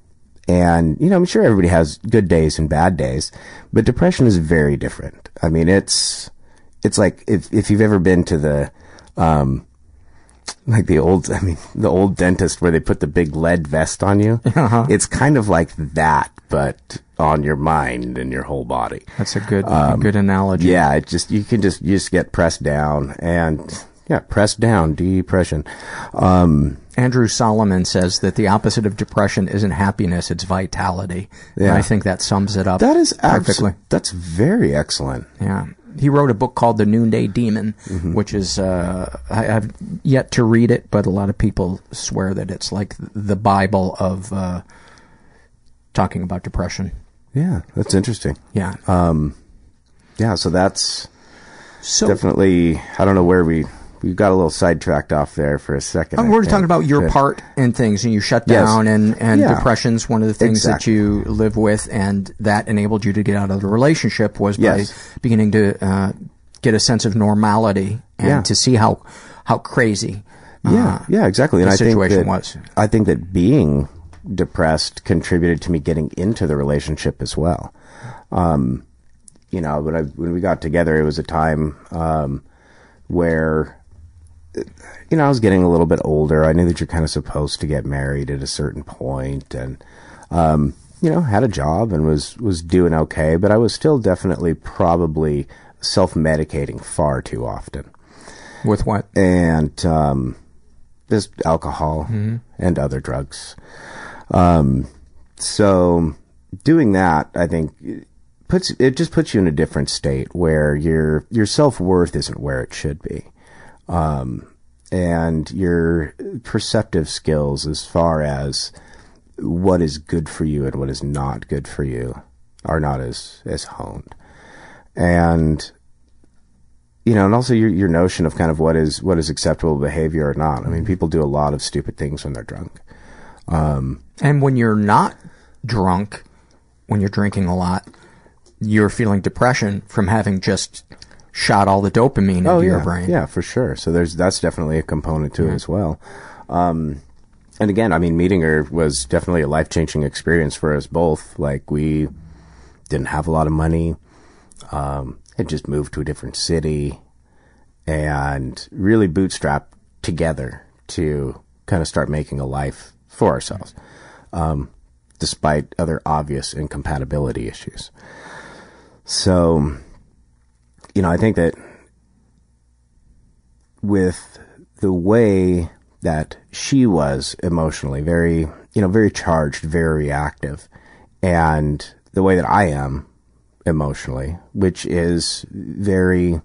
Speaker 16: and, you know, I'm sure everybody has good days and bad days, but depression is very different. I mean, it's, It's like if if you've ever been to the, um, like the old, I mean, the old dentist where they put the big lead vest on you. Uh-huh. It's kind of like that, but on your mind and your whole body.
Speaker 4: That's a good, um, a good analogy.
Speaker 16: Yeah, it just you can just you just get pressed down and yeah, pressed down, depression. Um,
Speaker 4: Andrew Solomon says that the opposite of depression isn't happiness; it's vitality. Yeah, and I think that sums it up.
Speaker 16: That is
Speaker 4: perfectly.
Speaker 16: Abs- that's very excellent.
Speaker 4: Yeah. He wrote a book called The Noonday Demon, mm-hmm. which is, uh, I, I've yet to read it, but a lot of people swear that it's like the Bible of uh, talking about depression.
Speaker 16: Yeah, that's interesting.
Speaker 4: Yeah.
Speaker 16: Um, yeah, so that's
Speaker 4: so,
Speaker 16: definitely, I don't know where we, we got a little sidetracked off there for a second.
Speaker 4: Oh, we were talking about your Good. part in things, and you shut down, yes. and, and
Speaker 16: yeah.
Speaker 4: depression's one of the things exactly. that you live with, and that enabled you to get out of the relationship was by
Speaker 16: yes.
Speaker 4: beginning to uh, get a sense of normality and
Speaker 16: yeah.
Speaker 4: to see how how crazy uh,
Speaker 16: yeah, yeah, exactly. And
Speaker 4: the
Speaker 16: I
Speaker 4: situation
Speaker 16: think that,
Speaker 4: was.
Speaker 16: I think that being depressed contributed to me getting into the relationship as well. Um, you know, when I when we got together, it was a time um, where. You know, I was getting a little bit older. I knew that you're kind of supposed to get married at a certain point, and um, you know, had a job and was, was doing okay, but I was still definitely probably self-medicating far too often.
Speaker 4: With what?
Speaker 16: And, um, just alcohol mm-hmm. and other drugs. Um, so doing that, I think, puts, it just puts you in a different state where your, your self-worth isn't where it should be. Um, and your perceptive skills as far as what is good for you and what is not good for you are not as, as honed. And, you know, and also your, your notion of kind of what is, what is acceptable behavior or not. I mean, people do a lot of stupid things when they're drunk. Um,
Speaker 4: and when you're not drunk, when you're drinking a lot, you're feeling depression from having just shot all the dopamine into
Speaker 16: oh, yeah.
Speaker 4: your brain.
Speaker 16: Yeah, for sure. So there's, that's definitely a component to yeah. it as well. Um, and again, I mean, meeting her was definitely a life-changing experience for us both. Like, we didn't have a lot of money. Um, had just moved to a different city and really bootstrapped together to kind of start making a life for ourselves, um, despite other obvious incompatibility issues. So, you know, I think that with the way that she was emotionally, very, you know, very charged, very reactive, and the way that I am emotionally, which is very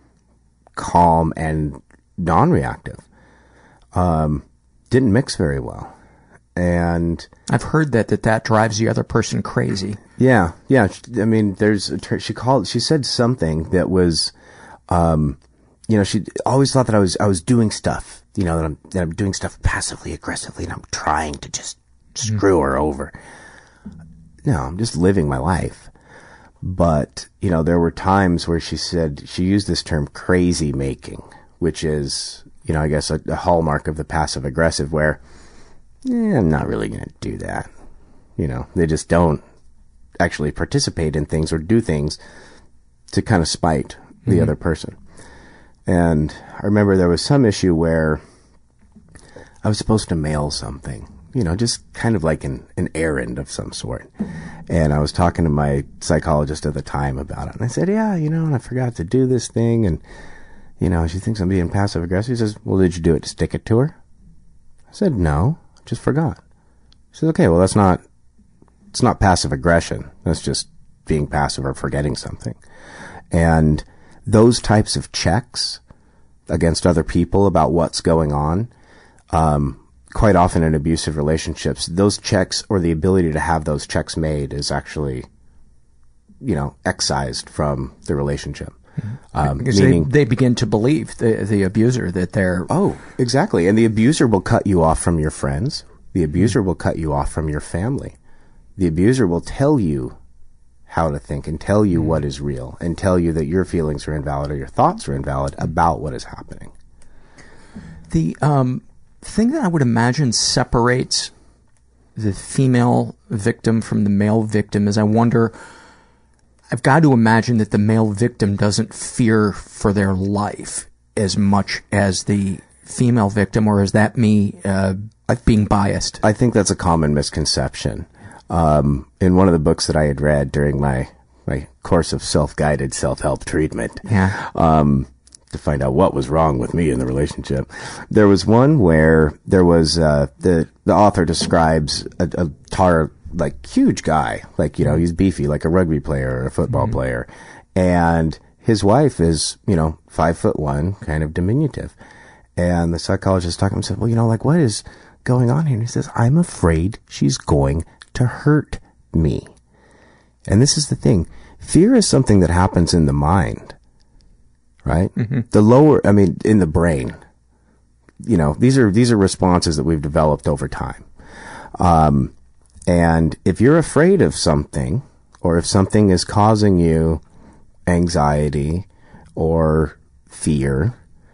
Speaker 16: calm and non-reactive, um, didn't mix very well. And
Speaker 4: I've heard that, that that drives the other person crazy.
Speaker 16: Yeah. Yeah. I mean, there's, a ter- she called, she said something that was, um, you know, she always thought that I was, I was doing stuff, you know, that I'm, that I'm doing stuff passively, aggressively, and I'm trying to just screw mm-hmm. her over. No, I'm just living my life. But, you know, there were times where she said, she used this term crazy making, which is, you know, I guess a, a hallmark of the passive aggressive where, eh, I'm not really going to do that. You know, they just don't actually participate in things or do things to kind of spite the mm-hmm. other person. And I remember there was some issue where I was supposed to mail something, you know, just kind of like an, an errand of some sort. And I was talking to my psychologist at the time about it. And I said, yeah, you know, and I forgot to do this thing. And, you know, she thinks I'm being passive aggressive. He says, well, did you do it to stick it to her? I said, no, I just forgot. She said, okay, well, that's not, it's not passive aggression. That's just being passive or forgetting something. And those types of checks against other people about what's going on, um, quite often in abusive relationships, those checks or the ability to have those checks made is actually, you know, excised from the relationship. Um,
Speaker 4: because meaning, they, they begin to believe, the, the abuser, that they're...
Speaker 16: Oh, exactly. And the abuser will cut you off from your friends. The abuser will cut you off from your family. The abuser will tell you how to think and tell you mm. what is real and tell you that your feelings are invalid or your thoughts are invalid about what is happening.
Speaker 4: The, um... thing that I would imagine separates the female victim from the male victim is I wonder, I've got to imagine that the male victim doesn't fear for their life as much as the female victim, or is that me uh, being biased?
Speaker 16: I think that's a common misconception. Um, in one of the books that I had read during my, my course of self-guided self-help treatment,
Speaker 4: yeah.
Speaker 16: um, to find out what was wrong with me in the relationship. There was one where there was, uh, the, the author describes a, a tar, like, huge guy. Like, you know, he's beefy, like a rugby player or a football mm-hmm. player. And his wife is, you know, five foot one, kind of diminutive. And the psychologist talking to him said, well, you know, like, what is going on here? And he says, I'm afraid she's going to hurt me. And this is the thing. Fear is something that happens in the mind. Right? Mm-hmm. The lower, I mean, in the brain, you know, these are, these are responses that we've developed over time. Um, and if you're afraid of something, or if something is causing you anxiety or fear,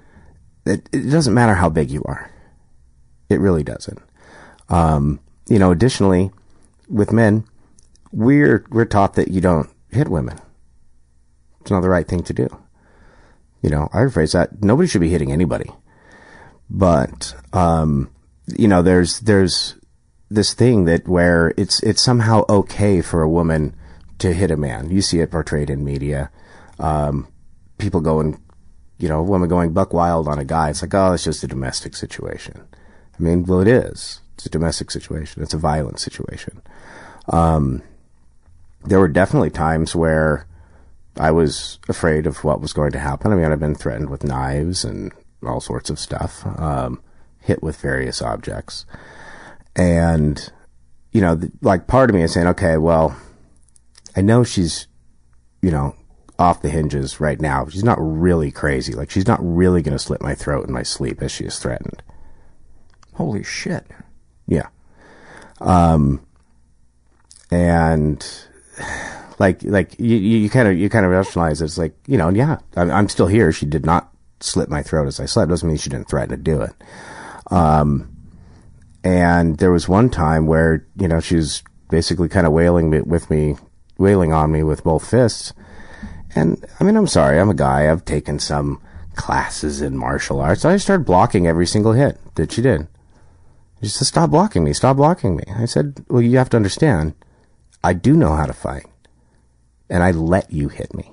Speaker 16: it, it doesn't matter how big you are. It really doesn't. Um, you know, additionally, with men, we're, we're taught that you don't hit women. It's not the right thing to do. You know, I rephrase that. Nobody should be hitting anybody. But, um, you know, there's, there's this thing that where it's it's somehow okay for a woman to hit a man. You see it portrayed in media. Um, people going, you know, a woman going buck wild on a guy. It's like, oh, it's just a domestic situation. I mean, well, it is. It's a domestic situation. It's a violent situation. Um, there were definitely times where I was afraid of what was going to happen. I mean, I've been threatened with knives and all sorts of stuff, um, hit with various objects. And, you know, th- like part of me is saying, okay, well, I know she's, you know, off the hinges right now. She's not really crazy. Like, she's not really going to slit my throat in my sleep as she is threatened.
Speaker 4: Holy shit.
Speaker 16: Yeah. Um, and like, like you, you kind of, you kind of rationalize it. It's like, you know, yeah, I'm, I'm still here. She did not slit my throat as I slept. Doesn't mean she didn't threaten to do it. Um, and there was one time where, you know, she was basically kind of wailing with me, wailing on me with both fists. And I mean, I'm sorry, I'm a guy. I've taken some classes in martial arts. I started blocking every single hit that she did. She said, stop blocking me, stop blocking me. I said, well, you have to understand, I do know how to fight. And I let you hit me.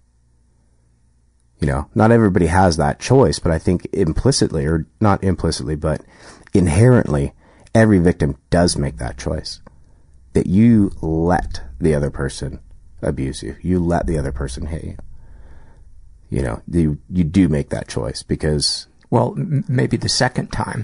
Speaker 16: You know, not everybody has that choice, but I think implicitly, or not implicitly, but inherently, every victim does make that choice. That you let the other person abuse you. You let the other person hit you. You know, you, you do make that choice because...
Speaker 4: Well, m- maybe the second time,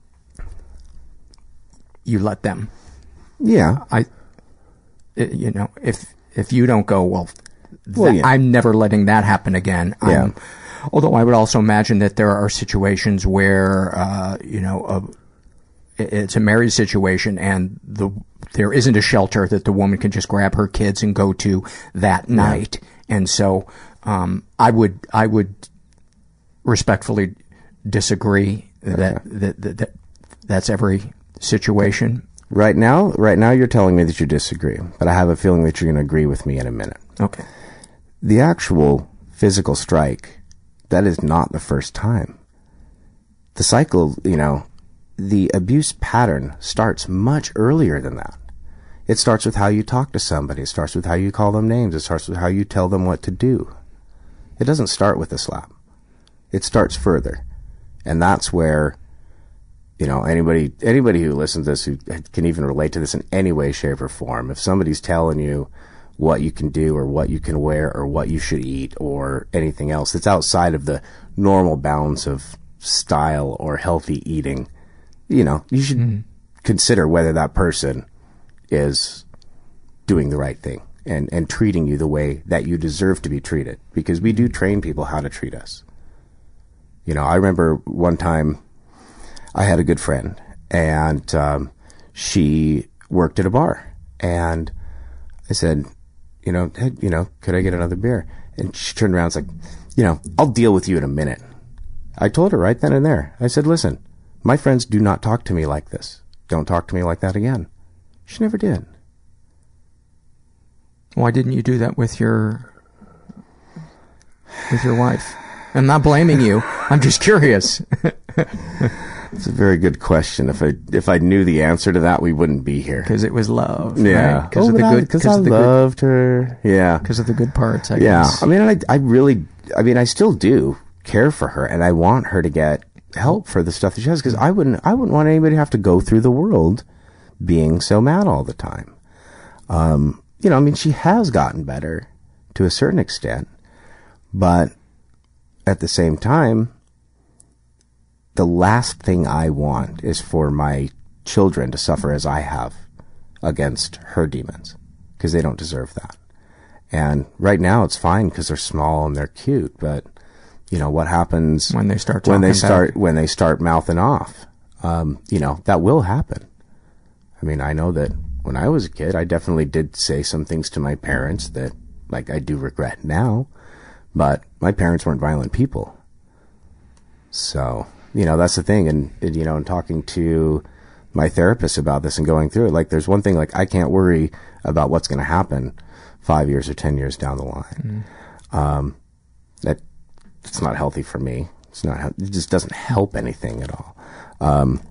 Speaker 4: you let them.
Speaker 16: Yeah.
Speaker 4: I, you know, if if you don't go, well, that,
Speaker 16: well yeah.
Speaker 4: I'm never letting that happen again.
Speaker 16: Yeah.
Speaker 4: I'm, although I would also imagine that there are situations where, uh, you know, a, it's a married situation and the there isn't a shelter that the woman can just grab her kids and go to that yeah. night. And so um, I would I would respectfully disagree okay. that, that, that, that that's every situation.
Speaker 16: Right now, right now you're telling me that you disagree, but I have a feeling that you're going to agree with me in a minute.
Speaker 4: Okay.
Speaker 16: The actual physical strike, that is not the first time. The cycle, you know, the abuse pattern starts much earlier than that. It starts with how you talk to somebody. It starts with how you call them names. It starts with how you tell them what to do. It doesn't start with a slap. It starts further. And that's where, you know, anybody anybody who listens to this who can even relate to this in any way, shape, or form, if somebody's telling you what you can do or what you can wear or what you should eat or anything else that's outside of the normal bounds of style or healthy eating, you know, you should mm. consider whether that person is doing the right thing and, and treating you the way that you deserve to be treated. Because we do train people how to treat us. You know, I remember one time I had a good friend and um, she worked at a bar. And I said, you know, hey, you know, could I get another beer? And she turned around and was like, you know, I'll deal with you in a minute. I told her right then and there. I said, listen, my friends do not talk to me like this. Don't talk to me like that again. She never did.
Speaker 4: Why didn't you do that with your with your wife? I'm not blaming you. I'm just curious.
Speaker 16: It's a very good question. If I if I knew the answer to that, we wouldn't be here.
Speaker 4: Because it was love.
Speaker 16: Yeah.
Speaker 4: Because
Speaker 16: oh,
Speaker 4: of the good.
Speaker 16: Because I, I loved good, her. Yeah.
Speaker 4: Because of the good parts. I
Speaker 16: yeah.
Speaker 4: guess.
Speaker 16: I mean, I I really. I mean, I still do care for her, and I want her to get help for the stuff that she has. Because I wouldn't. I wouldn't want anybody to have to go through the world being so mad all the time. Um. You know. I mean, she has gotten better to a certain extent, but at the same time, the last thing I want is for my children to suffer as I have against her demons, because they don't deserve that. And right now it's fine because they're small and they're cute, but you know what happens
Speaker 4: when they start
Speaker 16: when they
Speaker 4: back.
Speaker 16: start when they start mouthing off? Um, you know that will happen. I mean, I know that when I was a kid, I definitely did say some things to my parents that, like, I do regret now, but my parents weren't violent people, so. You know, that's the thing. And, and, you know, in talking to my therapist about this and going through it, like, there's one thing, like, I can't worry about what's going to happen five years or ten years down the line. Mm. Um, that, it's not healthy for me. It's not, it just doesn't help anything at all. Um,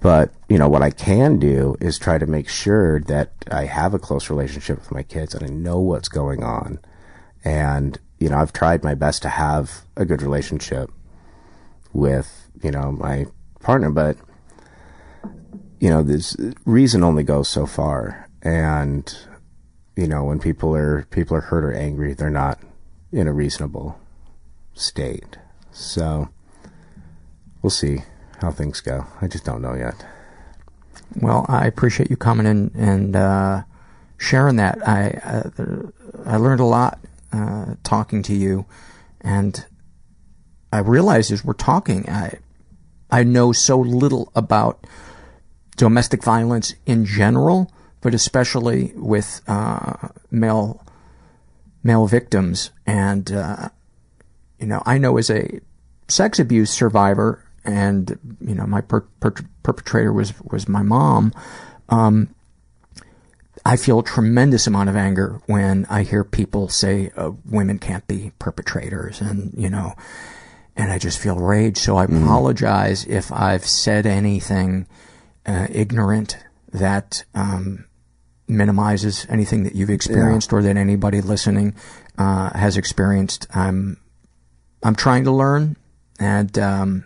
Speaker 16: But, you know, what I can do is try to make sure that I have a close relationship with my kids and I know what's going on. And, you know, I've tried my best to have a good relationship with, you know, my partner, but, you know, this reason only goes so far. And, you know, when people are, people are hurt or angry, they're not in a reasonable state. So we'll see how things go. I just don't know yet.
Speaker 4: Well, I appreciate you coming in and uh, sharing that. I uh, I learned a lot uh, talking to you, and I realized as we're talking, I I know so little about domestic violence in general, but especially with uh, male male victims. And uh, you know, I know as a sex abuse survivor, and you know, my per- per- perpetrator was was my mom. Um, I feel a tremendous amount of anger when I hear people say uh, women can't be perpetrators, and you know, and I just feel rage. So I mm. apologize if I've said anything uh, ignorant that um, minimizes anything that you've experienced yeah. or that anybody listening uh, has experienced. I'm I'm trying to learn, and um,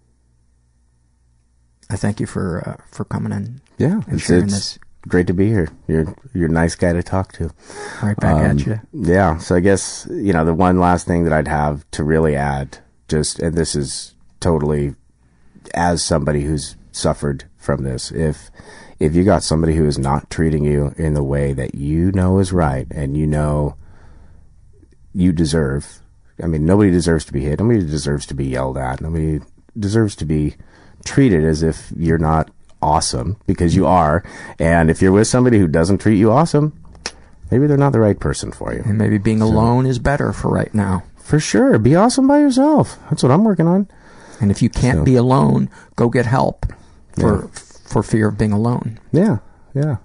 Speaker 4: I thank you for uh, for coming in.
Speaker 16: Yeah,
Speaker 4: and
Speaker 16: it's,
Speaker 4: sharing
Speaker 16: it's
Speaker 4: this.
Speaker 16: Great to be here. You're you're a nice guy to talk to.
Speaker 4: Right back
Speaker 16: um,
Speaker 4: at you.
Speaker 16: Yeah. So I guess, you know, the one last thing that I'd have to really add, just, and this is totally as somebody who's suffered from this, if if you got somebody who is not treating you in the way that you know is right and you know you deserve, I mean, nobody deserves to be hit. Nobody deserves to be yelled at. Nobody deserves to be treated as if you're not awesome, because you are. And if you're with somebody who doesn't treat you awesome, maybe they're not the right person for you.
Speaker 4: And maybe being so, alone is better for right now.
Speaker 16: For sure. Be awesome by yourself. That's what I'm working on.
Speaker 4: And if you can't so. be alone, go get help for yeah. for fear of being alone.
Speaker 16: Yeah. Yeah.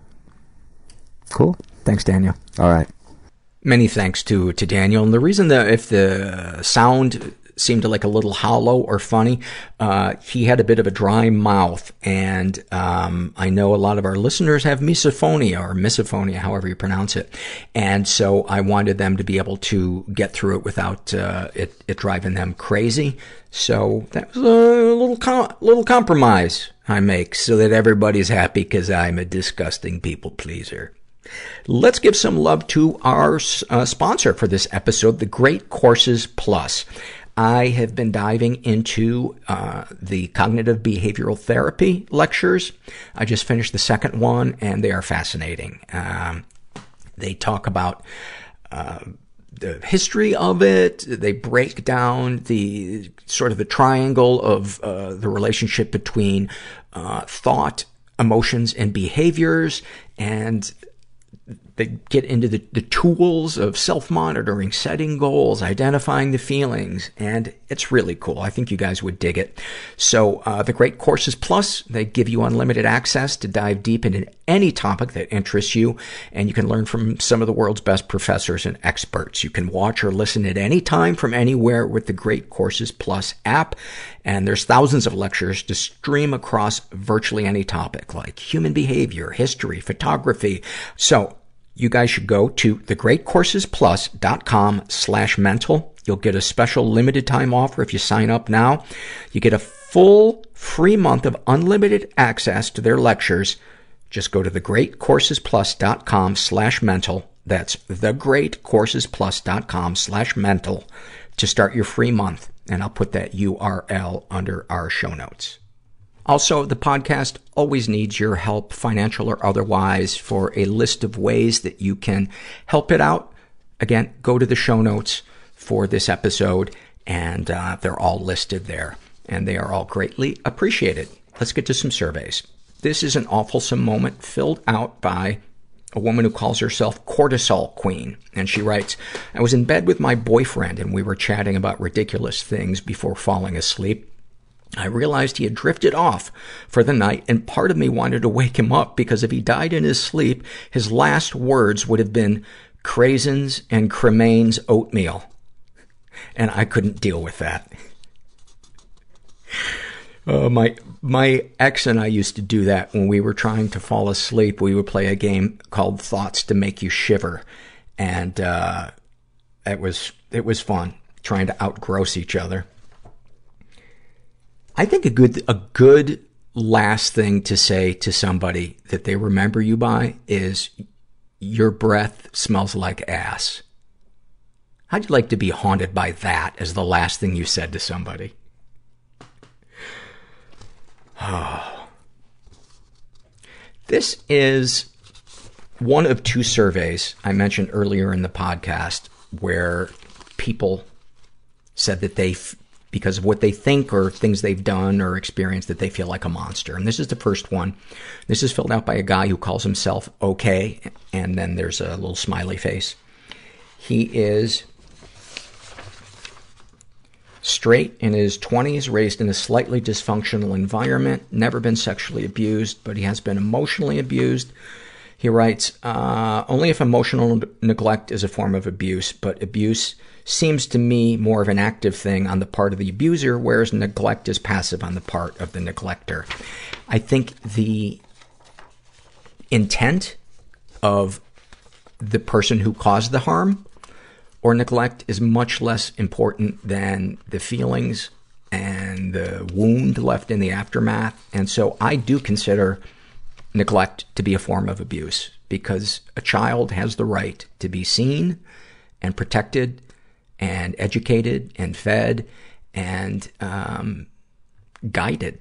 Speaker 16: Cool.
Speaker 4: Thanks, Daniel.
Speaker 16: All right.
Speaker 4: Many thanks to, to Daniel. And the reason that if the sound seemed like a little hollow or funny, uh, he had a bit of a dry mouth. And, um, I know a lot of our listeners have misophonia or misophonia, however you pronounce it. And so I wanted them to be able to get through it without, uh, it, it driving them crazy. So that was a little, com- little compromise I make so that everybody's happy, because I'm a disgusting people pleaser. Let's give some love to our uh, sponsor for this episode, The Great Courses Plus. I have been diving into uh, the cognitive behavioral therapy lectures. I just finished the second one, and they are fascinating. Um, they talk about uh, the history of it. They break down the sort of the triangle of uh, the relationship between uh, thought, emotions, and behaviors, and they get into the, the tools of self-monitoring, setting goals, identifying the feelings, and it's really cool. I think you guys would dig it. So, uh, the Great Courses Plus, they give you unlimited access to dive deep into any topic that interests you, and you can learn from some of the world's best professors and experts. You can watch or listen at any time from anywhere with the Great Courses Plus app, and there's thousands of lectures to stream across virtually any topic, like human behavior, history, photography. So, you guys should go to thegreatcoursesplus.com slash mental. You'll get a special limited time offer if you sign up now. You get a full free month of unlimited access to their lectures. Just go to thegreatcoursesplus.com slash mental. That's thegreatcoursesplus.com slash mental to start your free month. And I'll put that U R L under our show notes. Also, the podcast always needs your help, financial or otherwise, for a list of ways that you can help it out. Again, go to the show notes for this episode, and uh, they're all listed there, and they are all greatly appreciated. Let's get to some surveys. This is an awfulsome moment filled out by a woman who calls herself Cortisol Queen. And she writes, I was in bed with my boyfriend, and we were chatting about ridiculous things before falling asleep. I realized he had drifted off for the night, and part of me wanted to wake him up, because if he died in his sleep, his last words would have been craisins and cremains oatmeal. And I couldn't deal with that. Uh, my my ex and I used to do that when we were trying to fall asleep. We would play a game called Thoughts to Make You Shiver, and uh, it was it was fun trying to outgross each other. I think a good a good last thing to say to somebody that they remember you by is, "Your breath smells like ass." How'd you like to be haunted by that as the last thing you said to somebody? Oh. This is one of two surveys I mentioned earlier in the podcast where people said that they, because of what they think or things they've done or experienced, that they feel like a monster. And this is the first one. This is filled out by a guy who calls himself okay, and then there's a little smiley face. He is straight, in his twenties, raised in a slightly dysfunctional environment, never been sexually abused, but he has been emotionally abused. He writes, uh, only if emotional neglect is a form of abuse, but abuse seems to me more of an active thing on the part of the abuser, whereas neglect is passive on the part of the neglector. I think the intent of the person who caused the harm or neglect is much less important than the feelings and the wound left in the aftermath. And so I do consider neglect to be a form of abuse, because a child has the right to be seen and protected and educated and fed and um, guided.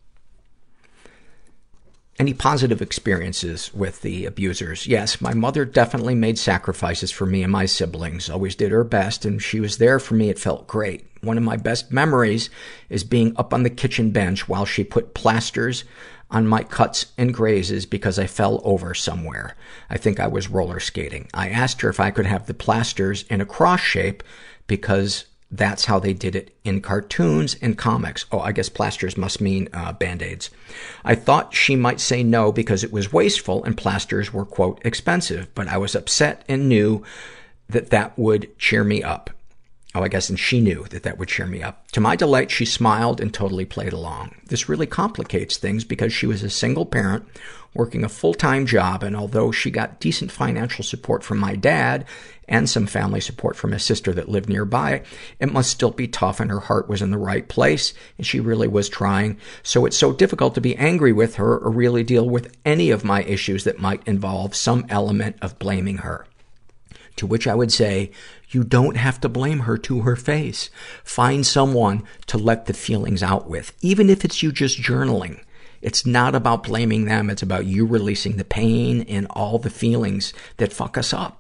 Speaker 4: Any positive experiences with the abusers? Yes, my mother definitely made sacrifices for me and my siblings, always did her best, and she was there for me. It felt great. One of my best memories is being up on the kitchen bench while she put plasters on my cuts and grazes because I fell over somewhere. I think I was roller skating. I asked her if I could have the plasters in a cross shape because that's how they did it in cartoons and comics. Oh, I guess plasters must mean uh, Band-Aids. I thought she might say no because it was wasteful and plasters were, quote, expensive, but I was upset and knew that that would cheer me up. Oh, I guess, and she knew that that would cheer me up. To my delight, she smiled and totally played along. This really complicates things because she was a single parent working a full-time job, and although she got decent financial support from my dad and some family support from a sister that lived nearby, it must still be tough, and her heart was in the right place, and she really was trying. So it's so difficult to be angry with her or really deal with any of my issues that might involve some element of blaming her. To which I would say, you don't have to blame her to her face. Find someone to let the feelings out with, even if it's you just journaling. It's not about blaming them. It's about you releasing the pain and all the feelings that fuck us up.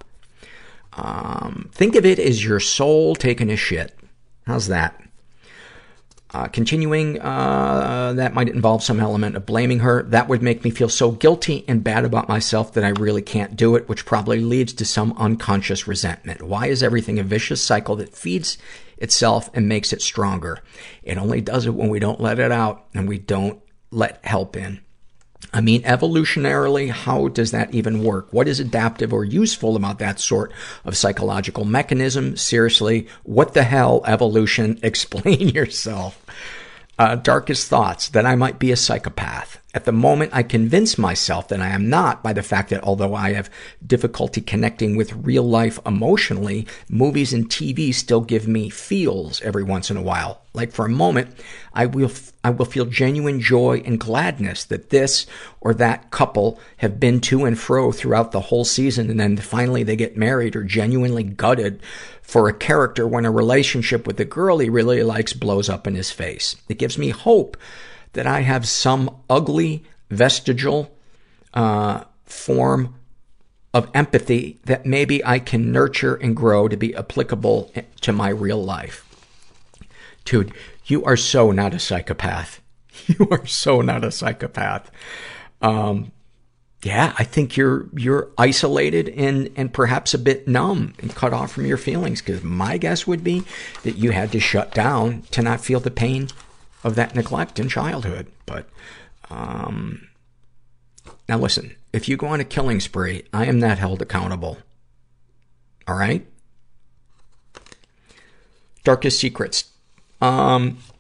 Speaker 4: Um, think of it as your soul taking a shit. How's that? Uh, continuing, uh, that might involve some element of blaming her. That would make me feel so guilty and bad about myself that I really can't do it, which probably leads to some unconscious resentment. Why is everything a vicious cycle that feeds itself and makes it stronger? It only does it when we don't let it out and we don't let help in. I mean, evolutionarily, how does that even work? What is adaptive or useful about that sort of psychological mechanism? Seriously, what the hell, evolution? Explain yourself. Uh, darkest thoughts, that I might be a psychopath. At the moment, I convince myself that I am not by the fact that although I have difficulty connecting with real life emotionally, movies and T V still give me feels every once in a while. Like for a moment, I will, f- I will feel genuine joy and gladness that this or that couple have been to and fro throughout the whole season, and then finally they get married, or genuinely gutted for a character when a relationship with the girl he really likes blows up in his face. It gives me hope that I have some ugly, vestigial, uh, form of empathy that maybe I can nurture and grow to be applicable to my real life. Dude, you are so not a psychopath. You are so not a psychopath. Um, yeah, I think you're, you're isolated and, and perhaps a bit numb and cut off from your feelings, because my guess would be that you had to shut down to not feel the pain of that neglect in childhood. But, um, now listen, if you go on a killing spree, I am not held accountable. All right? Darkest secrets. Um,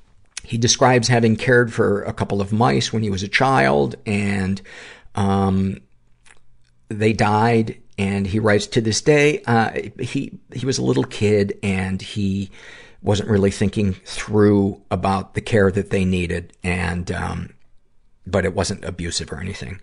Speaker 4: He describes having cared for a couple of mice when he was a child, and um, they died. And he writes, to this day, uh, he he was a little kid, and he wasn't really thinking through about the care that they needed, and um, but it wasn't abusive or anything.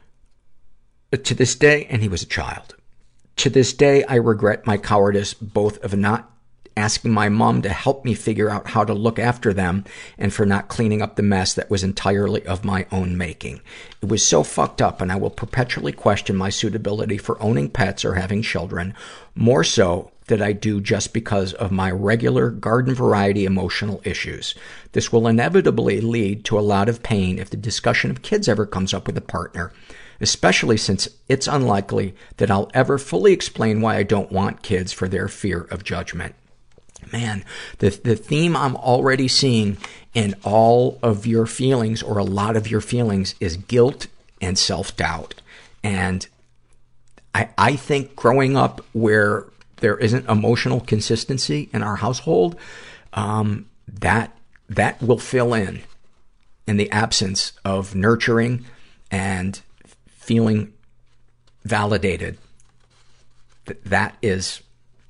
Speaker 4: But to this day, and he was a child. To this day, I regret my cowardice, both of not asking my mom to help me figure out how to look after them, and for not cleaning up the mess that was entirely of my own making. It was so fucked up, and I will perpetually question my suitability for owning pets or having children, more so than I do just because of my regular garden variety emotional issues. This will inevitably lead to a lot of pain if the discussion of kids ever comes up with a partner, especially since it's unlikely that I'll ever fully explain why I don't want kids for their fear of judgment. Man, the the theme I'm already seeing in all of your feelings, or a lot of your feelings, is guilt and self-doubt. And I I think growing up where there isn't emotional consistency in our household, um, that that will fill in in the absence of nurturing and feeling validated. That that is,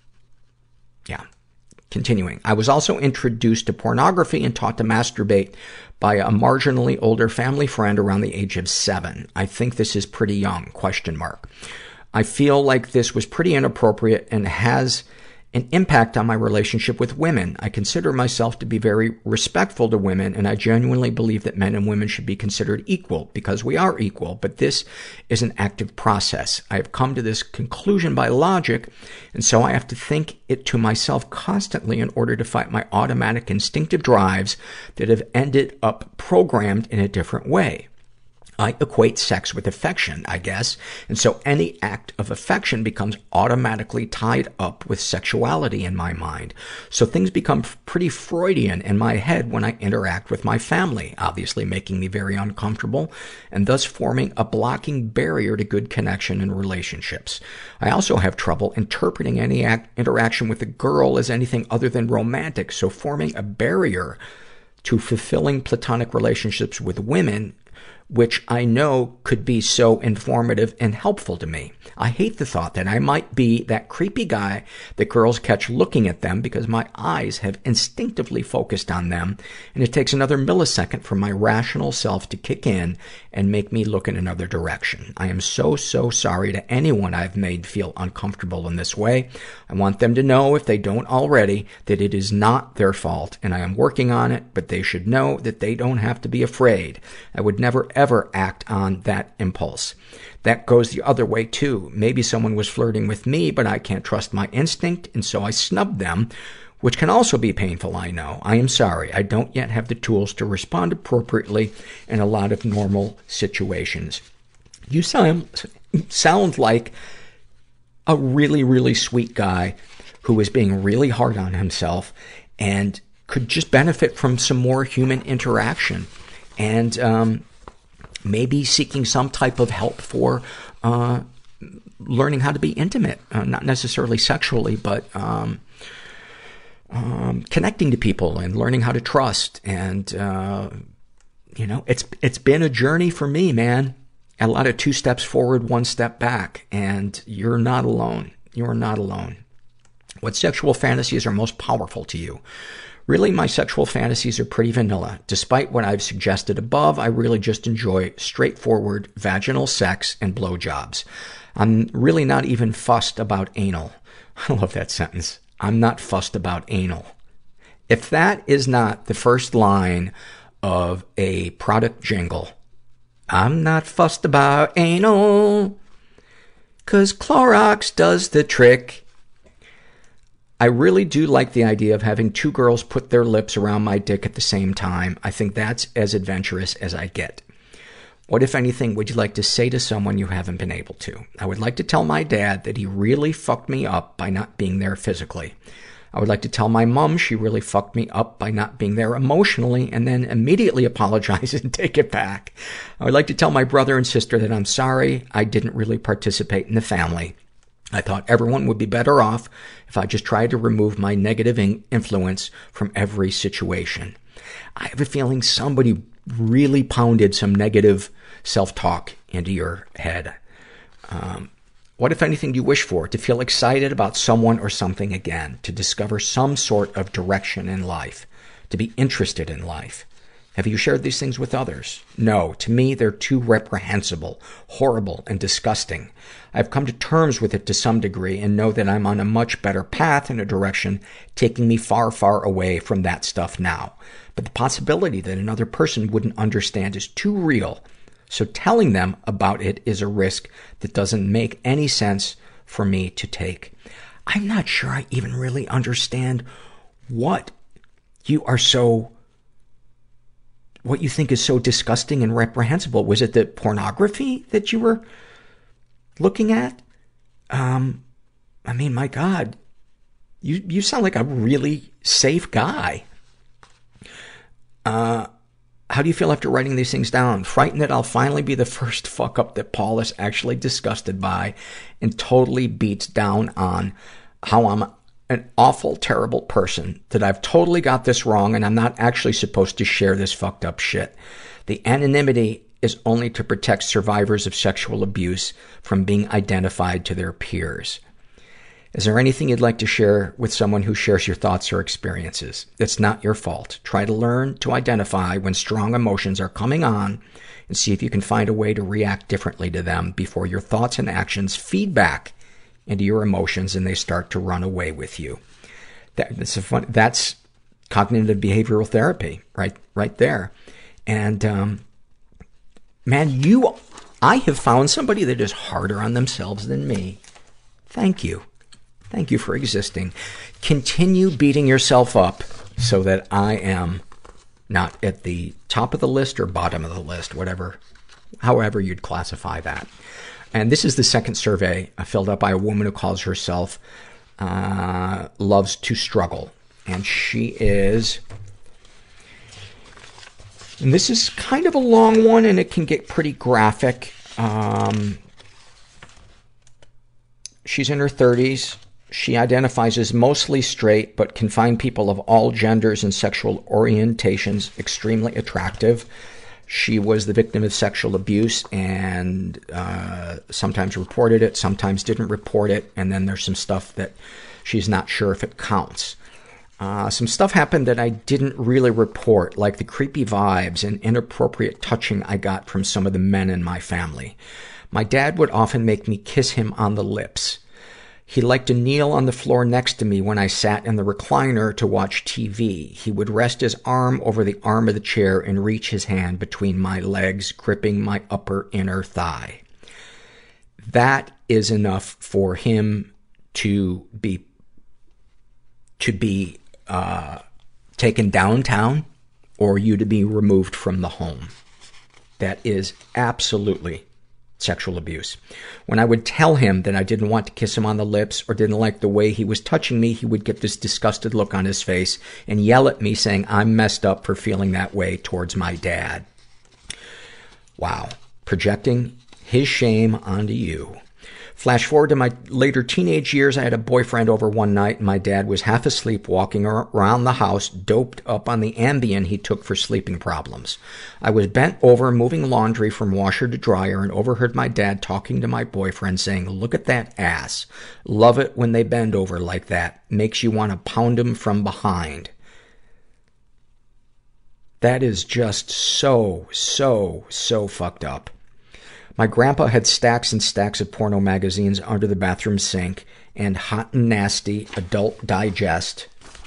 Speaker 4: yeah. Continuing. I was also introduced to pornography and taught to masturbate by a marginally older family friend around the age of seven. I think this is pretty young, question mark. I feel like this was pretty inappropriate and has an impact on my relationship with women. I consider myself to be very respectful to women, and I genuinely believe that men and women should be considered equal, because we are equal, but this is an active process. I have come to this conclusion by logic, and so I have to think it to myself constantly in order to fight my automatic instinctive drives that have ended up programmed in a different way. I equate sex with affection, I guess, and so any act of affection becomes automatically tied up with sexuality in my mind. So things become pretty Freudian in my head when I interact with my family, obviously making me very uncomfortable, and thus forming a blocking barrier to good connection and relationships. I also have trouble interpreting any act, interaction with a girl as anything other than romantic, so forming a barrier to fulfilling platonic relationships with women, which I know could be so informative and helpful to me. I hate the thought that I might be that creepy guy that girls catch looking at them because my eyes have instinctively focused on them, and it takes another millisecond for my rational self to kick in and make me look in another direction. I am so, so sorry to anyone I've made feel uncomfortable in this way. I want them to know, if they don't already, that it is not their fault, and I am working on it, but they should know that they don't have to be afraid. I would never ever act on that impulse. That goes the other way too. Maybe someone was flirting with me, but I can't trust my instinct, and so I snubbed them, which can also be painful, I know. I am sorry. I don't yet have the tools to respond appropriately in a lot of normal situations. You sound, sound like a really, really sweet guy who is being really hard on himself and could just benefit from some more human interaction. And, um, maybe seeking some type of help for uh learning how to be intimate, uh, not necessarily sexually, but um um connecting to people and learning how to trust. And uh you know, it's it's been a journey for me, man. A lot of two steps forward, one step back, and you're not alone. You're not alone. What sexual fantasies are most powerful to you? Really, my sexual fantasies are pretty vanilla. Despite what I've suggested above, I really just enjoy straightforward vaginal sex and blowjobs. I'm really not even fussed about anal. I love that sentence. I'm not fussed about anal. If that is not the first line of a product jingle, I'm not fussed about anal, 'cause Clorox does the trick. I really do like the idea of having two girls put their lips around my dick at the same time. I think that's as adventurous as I get. What, if anything, would you like to say to someone you haven't been able to? I would like to tell my dad that he really fucked me up by not being there physically. I would like to tell my mom she really fucked me up by not being there emotionally, and then immediately apologize and take it back. I would like to tell my brother and sister that I'm sorry I didn't really participate in the family. I thought everyone would be better off if I just tried to remove my negative in- influence from every situation. I have a feeling somebody really pounded some negative self-talk into your head. Um, what, if anything, do you wish for? To feel excited about someone or something again, to discover some sort of direction in life, to be interested in life. Have you shared these things with others? No. To me, they're too reprehensible, horrible, and disgusting. I've come to terms with it to some degree and know that I'm on a much better path in a direction taking me far, far away from that stuff now. But the possibility that another person wouldn't understand is too real. So telling them about it is a risk that doesn't make any sense for me to take. I'm not sure I even really understand what you are so, what you think is so disgusting and reprehensible. Was it the pornography that you were looking at? Um, I mean, my God, you, you sound like a really safe guy. Uh, how do you feel after writing these things down? Frightened that I'll finally be the first fuck up that Paul is actually disgusted by and totally beats down on how I'm an awful, terrible person, that I've totally got this wrong and I'm not actually supposed to share this fucked up shit. The anonymity is only to protect survivors of sexual abuse from being identified to their peers. Is there anything you'd like to share with someone who shares your thoughts or experiences? It's not your fault. Try to learn to identify when strong emotions are coming on and see if you can find a way to react differently to them before your thoughts and actions feed back into your emotions and they start to run away with you. That, that's, a fun, that's cognitive behavioral therapy, right, right there. And, um, man, you, I have found somebody that is harder on themselves than me. Thank you. Thank you for existing. Continue beating yourself up so that I am not at the top of the list or bottom of the list, whatever, however you'd classify that. And this is the second survey uh, filled out by a woman who calls herself, uh, Loves to Struggle. And she is, and this is kind of a long one and it can get pretty graphic. Um, she's in her thirties. She identifies as mostly straight, but can find people of all genders and sexual orientations extremely attractive. She was the victim of sexual abuse and uh, sometimes reported it, sometimes didn't report it, and then there's some stuff that she's not sure if it counts. Uh, some stuff happened that I didn't really report, like the creepy vibes and inappropriate touching I got from some of the men in my family. My dad would often make me kiss him on the lips. He liked to kneel on the floor next to me when I sat in the recliner to watch T V. He would rest his arm over the arm of the chair and reach his hand between my legs, gripping my upper inner thigh. That is enough for him to be, to be, uh, taken downtown or you to be removed from the home. That is absolutely sexual abuse. When I would tell him that I didn't want to kiss him on the lips or didn't like the way he was touching me, he would get this disgusted look on his face and yell at me saying I'm messed up for feeling that way towards my dad. Wow. Projecting his shame onto you. Flash forward to my later teenage years, I had a boyfriend over one night and my dad was half asleep walking around the house, doped up on the Ambien he took for sleeping problems. I was bent over moving laundry from washer to dryer and overheard my dad talking to my boyfriend saying, "Look at that ass. Love it when they bend over like that. Makes you want to pound them from behind." That is just so, so, so fucked up. My grandpa had stacks and stacks of porno magazines under the bathroom sink and Hot and Nasty, Adult Digest,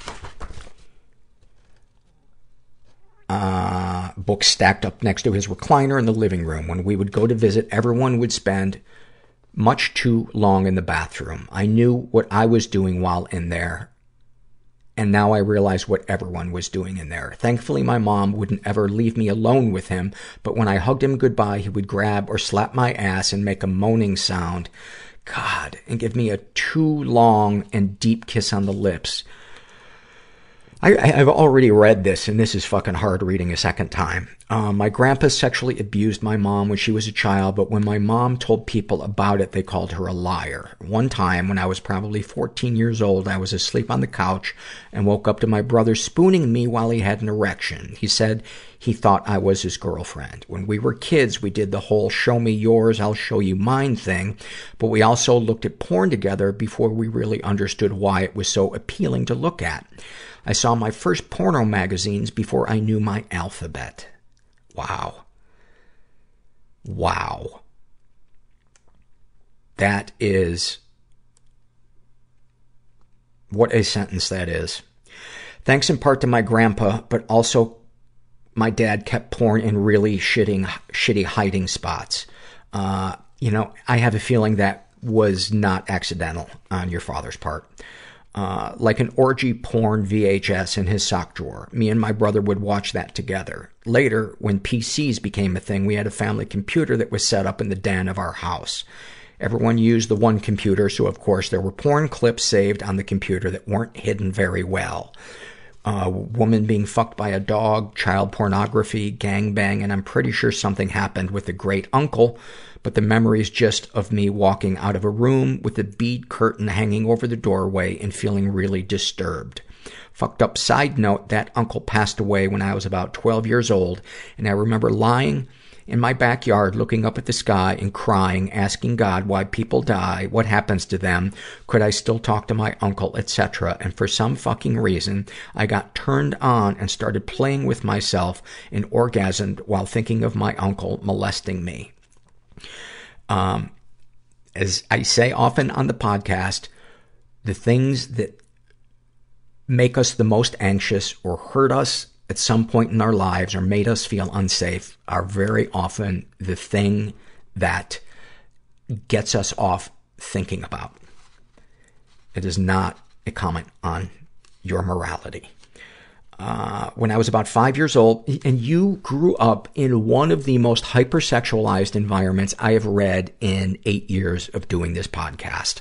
Speaker 4: uh, books stacked up next to his recliner in the living room. When we would go to visit, everyone would spend much too long in the bathroom. I knew what I was doing while in there. And now I realize what everyone was doing in there. Thankfully, my mom wouldn't ever leave me alone with him, but when I hugged him goodbye, he would grab or slap my ass and make a moaning sound. God, and give me a too long and deep kiss on the lips. I, I've already read this, and this is fucking hard reading a second time. Uh, my grandpa sexually abused my mom when she was a child, but when my mom told people about it, they called her a liar. One time, when I was probably fourteen years old, I was asleep on the couch and woke up to my brother spooning me while he had an erection. He said he thought I was his girlfriend. When we were kids, we did the whole show me yours, I'll show you mine thing, but we also looked at porn together before we really understood why it was so appealing to look at. I saw my first porno magazines before I knew my alphabet. Wow. Wow. That is... What a sentence that is. Thanks in part to my grandpa, but also my dad kept porn in really shitting, shitty hiding spots. Uh, you know, I have a feeling that was not accidental on your father's part. Uh, like an orgy porn V H S in his sock drawer. Me and my brother would watch that together. Later, when P Cs became a thing, we had a family computer that was set up in the den of our house. Everyone used the one computer, so of course there were porn clips saved on the computer that weren't hidden very well. A uh, woman being fucked by a dog, child pornography, gangbang, and I'm pretty sure something happened with a great uncle, but the memory's just of me walking out of a room with a bead curtain hanging over the doorway and feeling really disturbed. Fucked up side note, that uncle passed away when I was about twelve years old, and I remember lying in my backyard looking up at the sky and crying, asking God why people die, what happens to them, could I still talk to my uncle, et cetera. And for some fucking reason, I got turned on and started playing with myself and orgasmed while thinking of my uncle molesting me. Um, as I say often on the podcast, the things that make us the most anxious or hurt us at some point in our lives or made us feel unsafe are very often the thing that gets us off thinking about. It is not a comment on your morality. Uh, when I was about five years old, and you grew up in one of the most hypersexualized environments I have read in eight years of doing this podcast.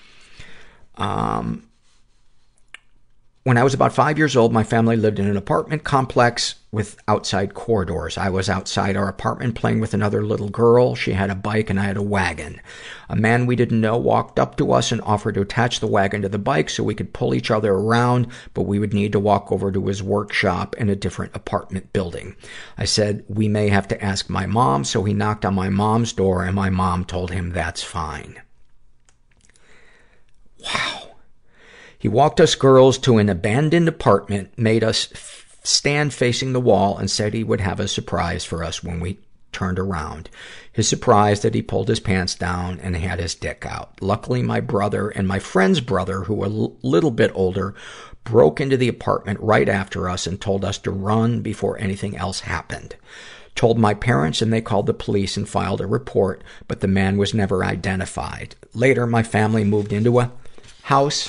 Speaker 4: Um, When I was about five years old, my family lived in an apartment complex with outside corridors. I was outside our apartment playing with another little girl. She had a bike and I had a wagon. A man we didn't know walked up to us and offered to attach the wagon to the bike so we could pull each other around, but we would need to walk over to his workshop in a different apartment building. I said we may have to ask my mom, so he knocked on my mom's door and my mom told him that's fine. Wow. He walked us girls to an abandoned apartment, made us f- stand facing the wall, and said he would have a surprise for us when we turned around. His surprise that he pulled his pants down and had his dick out. Luckily, my brother and my friend's brother, who were a l- little bit older, broke into the apartment right after us and told us to run before anything else happened. Told my parents and they called the police and filed a report, but the man was never identified. Later, my family moved into a house,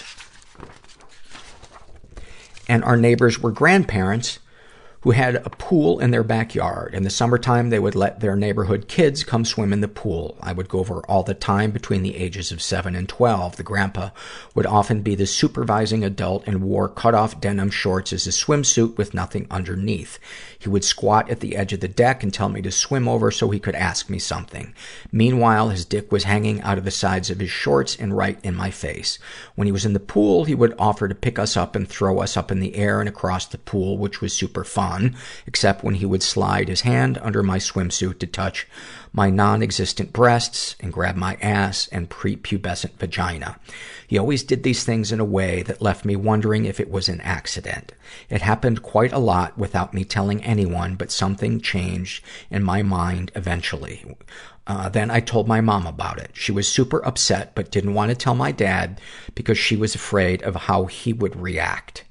Speaker 4: and our neighbors were grandparents who had a pool in their backyard. In the summertime, they would let their neighborhood kids come swim in the pool. I would go over all the time between the ages of seven and twelve. The grandpa would often be the supervising adult and wore cut-off denim shorts as a swimsuit with nothing underneath. He would squat at the edge of the deck and tell me to swim over so he could ask me something. Meanwhile, his dick was hanging out of the sides of his shorts and right in my face. When he was in the pool, he would offer to pick us up and throw us up in the air and across the pool, which was super fun. Except when he would slide his hand under my swimsuit to touch my non-existent breasts and grab my ass and prepubescent vagina. He always did these things in a way that left me wondering if it was an accident. It happened quite a lot without me telling anyone, but something changed in my mind eventually. Uh, then I told my mom about it. She was super upset, but didn't want to tell my dad because she was afraid of how he would react.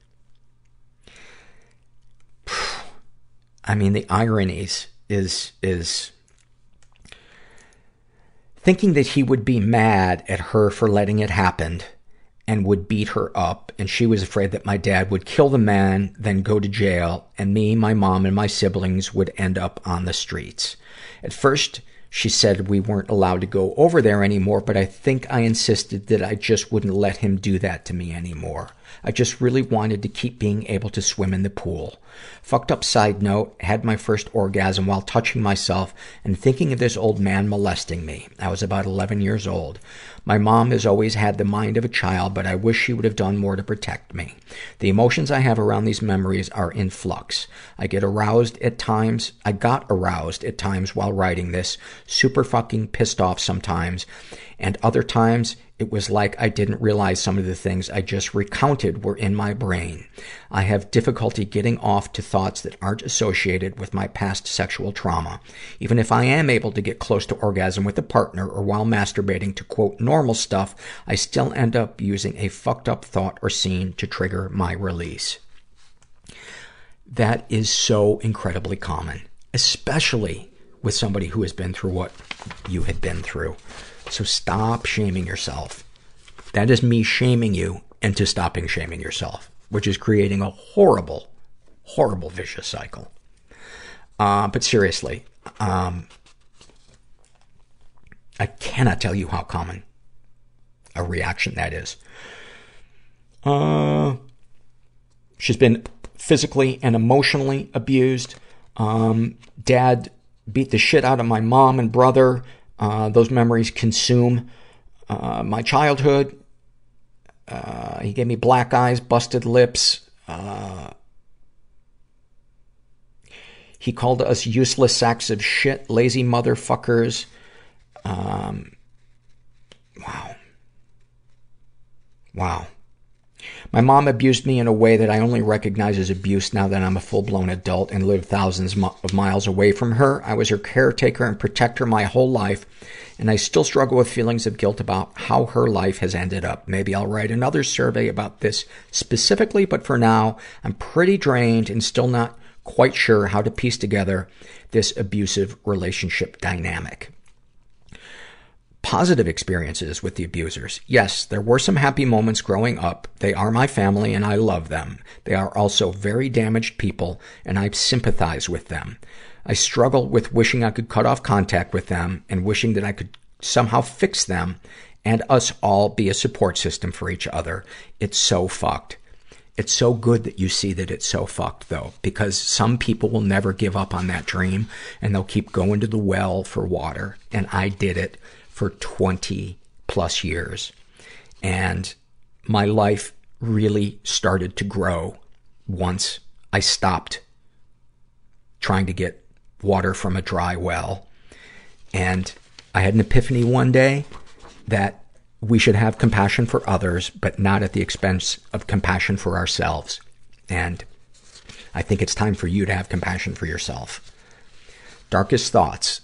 Speaker 4: I mean, the ironies is, is thinking that he would be mad at her for letting it happen and would beat her up. And she was afraid that my dad would kill the man, then go to jail. And me, my mom, and my siblings would end up on the streets. At first, She said we weren't allowed to go over there anymore, but I think I insisted that I just wouldn't let him do that to me anymore. I just really wanted to keep being able to swim in the pool. Fucked up side note, had my first orgasm while touching myself and thinking of this old man molesting me. I was about eleven years old. My mom has always had the mind of a child, but I wish she would have done more to protect me. The emotions I have around these memories are in flux. I get aroused at times. I got aroused at times while writing this, super fucking pissed off sometimes, and other times it was like I didn't realize some of the things I just recounted were in my brain. I have difficulty getting off to thoughts that aren't associated with my past sexual trauma. Even if I am able to get close to orgasm with a partner or while masturbating to quote normal stuff, I still end up using a fucked up thought or scene to trigger my release. That is so incredibly common, especially with somebody who has been through what you had been through. So stop shaming yourself. That is me shaming you into stopping shaming yourself, which is creating a horrible, horrible vicious cycle. Uh, but seriously, um, I cannot tell you how common a reaction that is. Uh, she's been physically and emotionally abused. Um, dad beat the shit out of my mom and brother. Uh, those memories consume, uh, my childhood. Uh, he gave me black eyes, busted lips. Uh, he called us useless sacks of shit, lazy motherfuckers. Um, wow. Wow. My mom abused me in a way that I only recognize as abuse now that I'm a full-blown adult and live thousands of miles away from her. I was her caretaker and protector my whole life, and I still struggle with feelings of guilt about how her life has ended up. Maybe I'll write another survey about this specifically, but for now, I'm pretty drained and still not quite sure how to piece together this abusive relationship dynamic. Positive experiences with the abusers. Yes, there were some happy moments growing up. They are my family and I love them. They are also very damaged people and I sympathize with them. I struggle with wishing I could cut off contact with them and wishing that I could somehow fix them and us all be a support system for each other. It's so fucked. It's so good that you see that it's so fucked though, because some people will never give up on that dream and they'll keep going to the well for water. And I did it for twenty plus years. And my life really started to grow once I stopped trying to get water from a dry well. And I had an epiphany one day that we should have compassion for others, but not at the expense of compassion for ourselves. And I think it's time for you to have compassion for yourself. Darkest thoughts.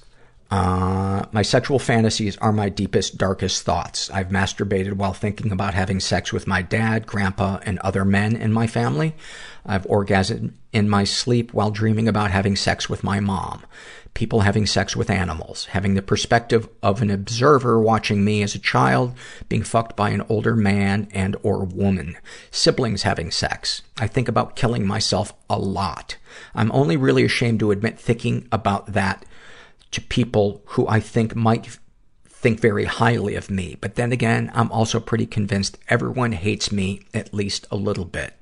Speaker 4: Uh, my sexual fantasies are my deepest, darkest thoughts. I've masturbated while thinking about having sex with my dad, grandpa, and other men in my family. I've orgasmed in my sleep while dreaming about having sex with my mom. People having sex with animals. Having the perspective of an observer watching me as a child being fucked by an older man and or woman. Siblings having sex. I think about killing myself a lot. I'm only really ashamed to admit thinking about that to people who I think might think very highly of me. But then again, I'm also pretty convinced everyone hates me at least a little bit.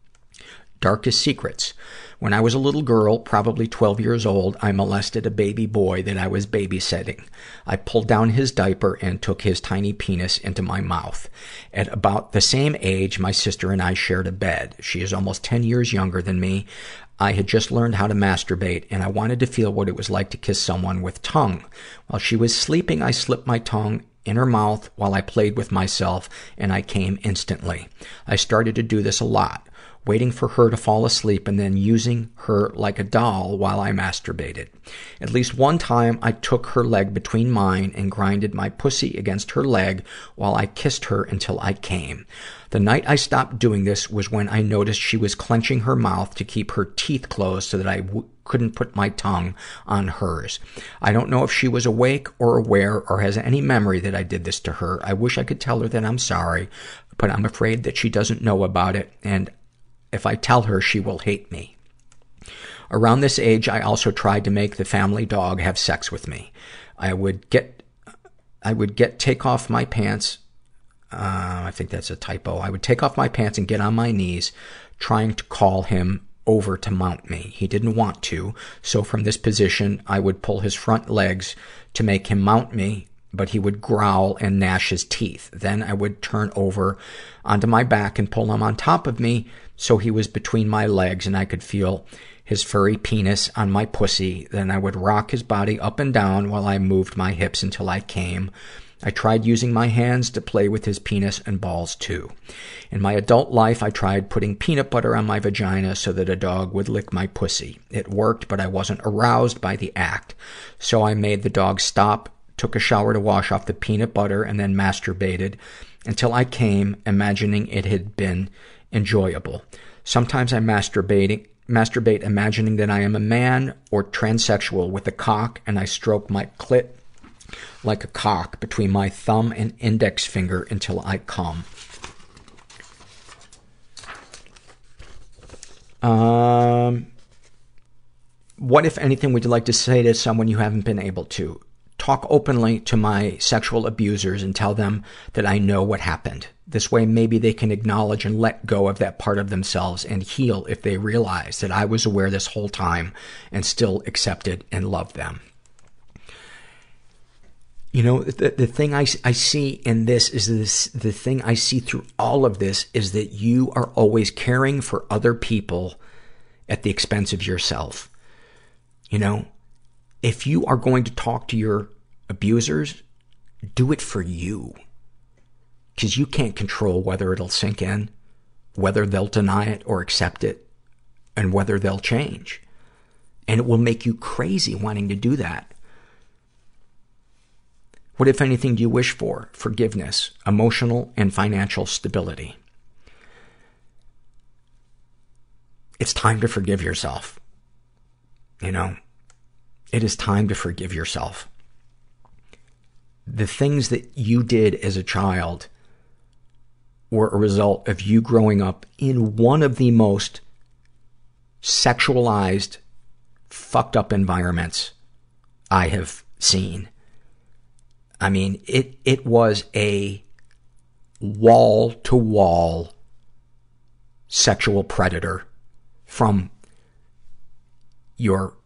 Speaker 4: Darkest secrets. When I was a little girl, probably twelve years old, I molested a baby boy that I was babysitting. I pulled down his diaper and took his tiny penis into my mouth. At about the same age, my sister and I shared a bed. She is almost ten years younger than me. I had just learned how to masturbate, and I wanted to feel what it was like to kiss someone with tongue. While she was sleeping, I slipped my tongue in her mouth while I played with myself, and I came instantly. I started to do this a lot, waiting for her to fall asleep and then using her like a doll while I masturbated. At least one time, I took her leg between mine and grinded my pussy against her leg while I kissed her until I came. The night I stopped doing this was when I noticed she was clenching her mouth to keep her teeth closed so that I w- couldn't put my tongue on hers. I don't know if she was awake or aware or has any memory that I did this to her. I wish I could tell her that I'm sorry, but I'm afraid that she doesn't know about it, and if I tell her, she will hate me. Around this age, I also tried to make the family dog have sex with me. I would get, I would get, take off my pants. Uh, I think that's a typo. I would take off my pants and get on my knees, trying to call him over to mount me. He didn't want to, so from this position, I would pull his front legs to make him mount me, but he would growl and gnash his teeth. Then I would turn over onto my back and pull him on top of me, so he was between my legs and I could feel his furry penis on my pussy. Then I would rock his body up and down while I moved my hips until I came. I tried using my hands to play with his penis and balls too. In my adult life, I tried putting peanut butter on my vagina so that a dog would lick my pussy. It worked, but I wasn't aroused by the act. So I made the dog stop, took a shower to wash off the peanut butter, and then masturbated until I came, imagining it had been enjoyable. Sometimes I masturbate, masturbate imagining that I am a man or transsexual with a cock, and I stroke my clit like a cock between my thumb and index finger until I come. Um, what, if anything, would you like to say to someone you haven't been able to? Talk openly to my sexual abusers and tell them that I know what happened. This way, maybe they can acknowledge and let go of that part of themselves and heal if they realize that I was aware this whole time and still accepted and loved them. You know, the, the thing I, I see in this is this, the thing I see through all of this is that you are always caring for other people at the expense of yourself. You know, if you are going to talk to your abusers, do it for you. Because you can't control whether it'll sink in, whether they'll deny it or accept it, and whether they'll change. And it will make you crazy wanting to do that. What, if anything, do you wish for? Forgiveness, emotional and financial stability. It's time to forgive yourself. You know, it is time to forgive yourself. The things that you did as a child were a result of you growing up in one of the most sexualized, fucked up environments I have seen. I mean, it, it was a wall-to-wall sexual predator from your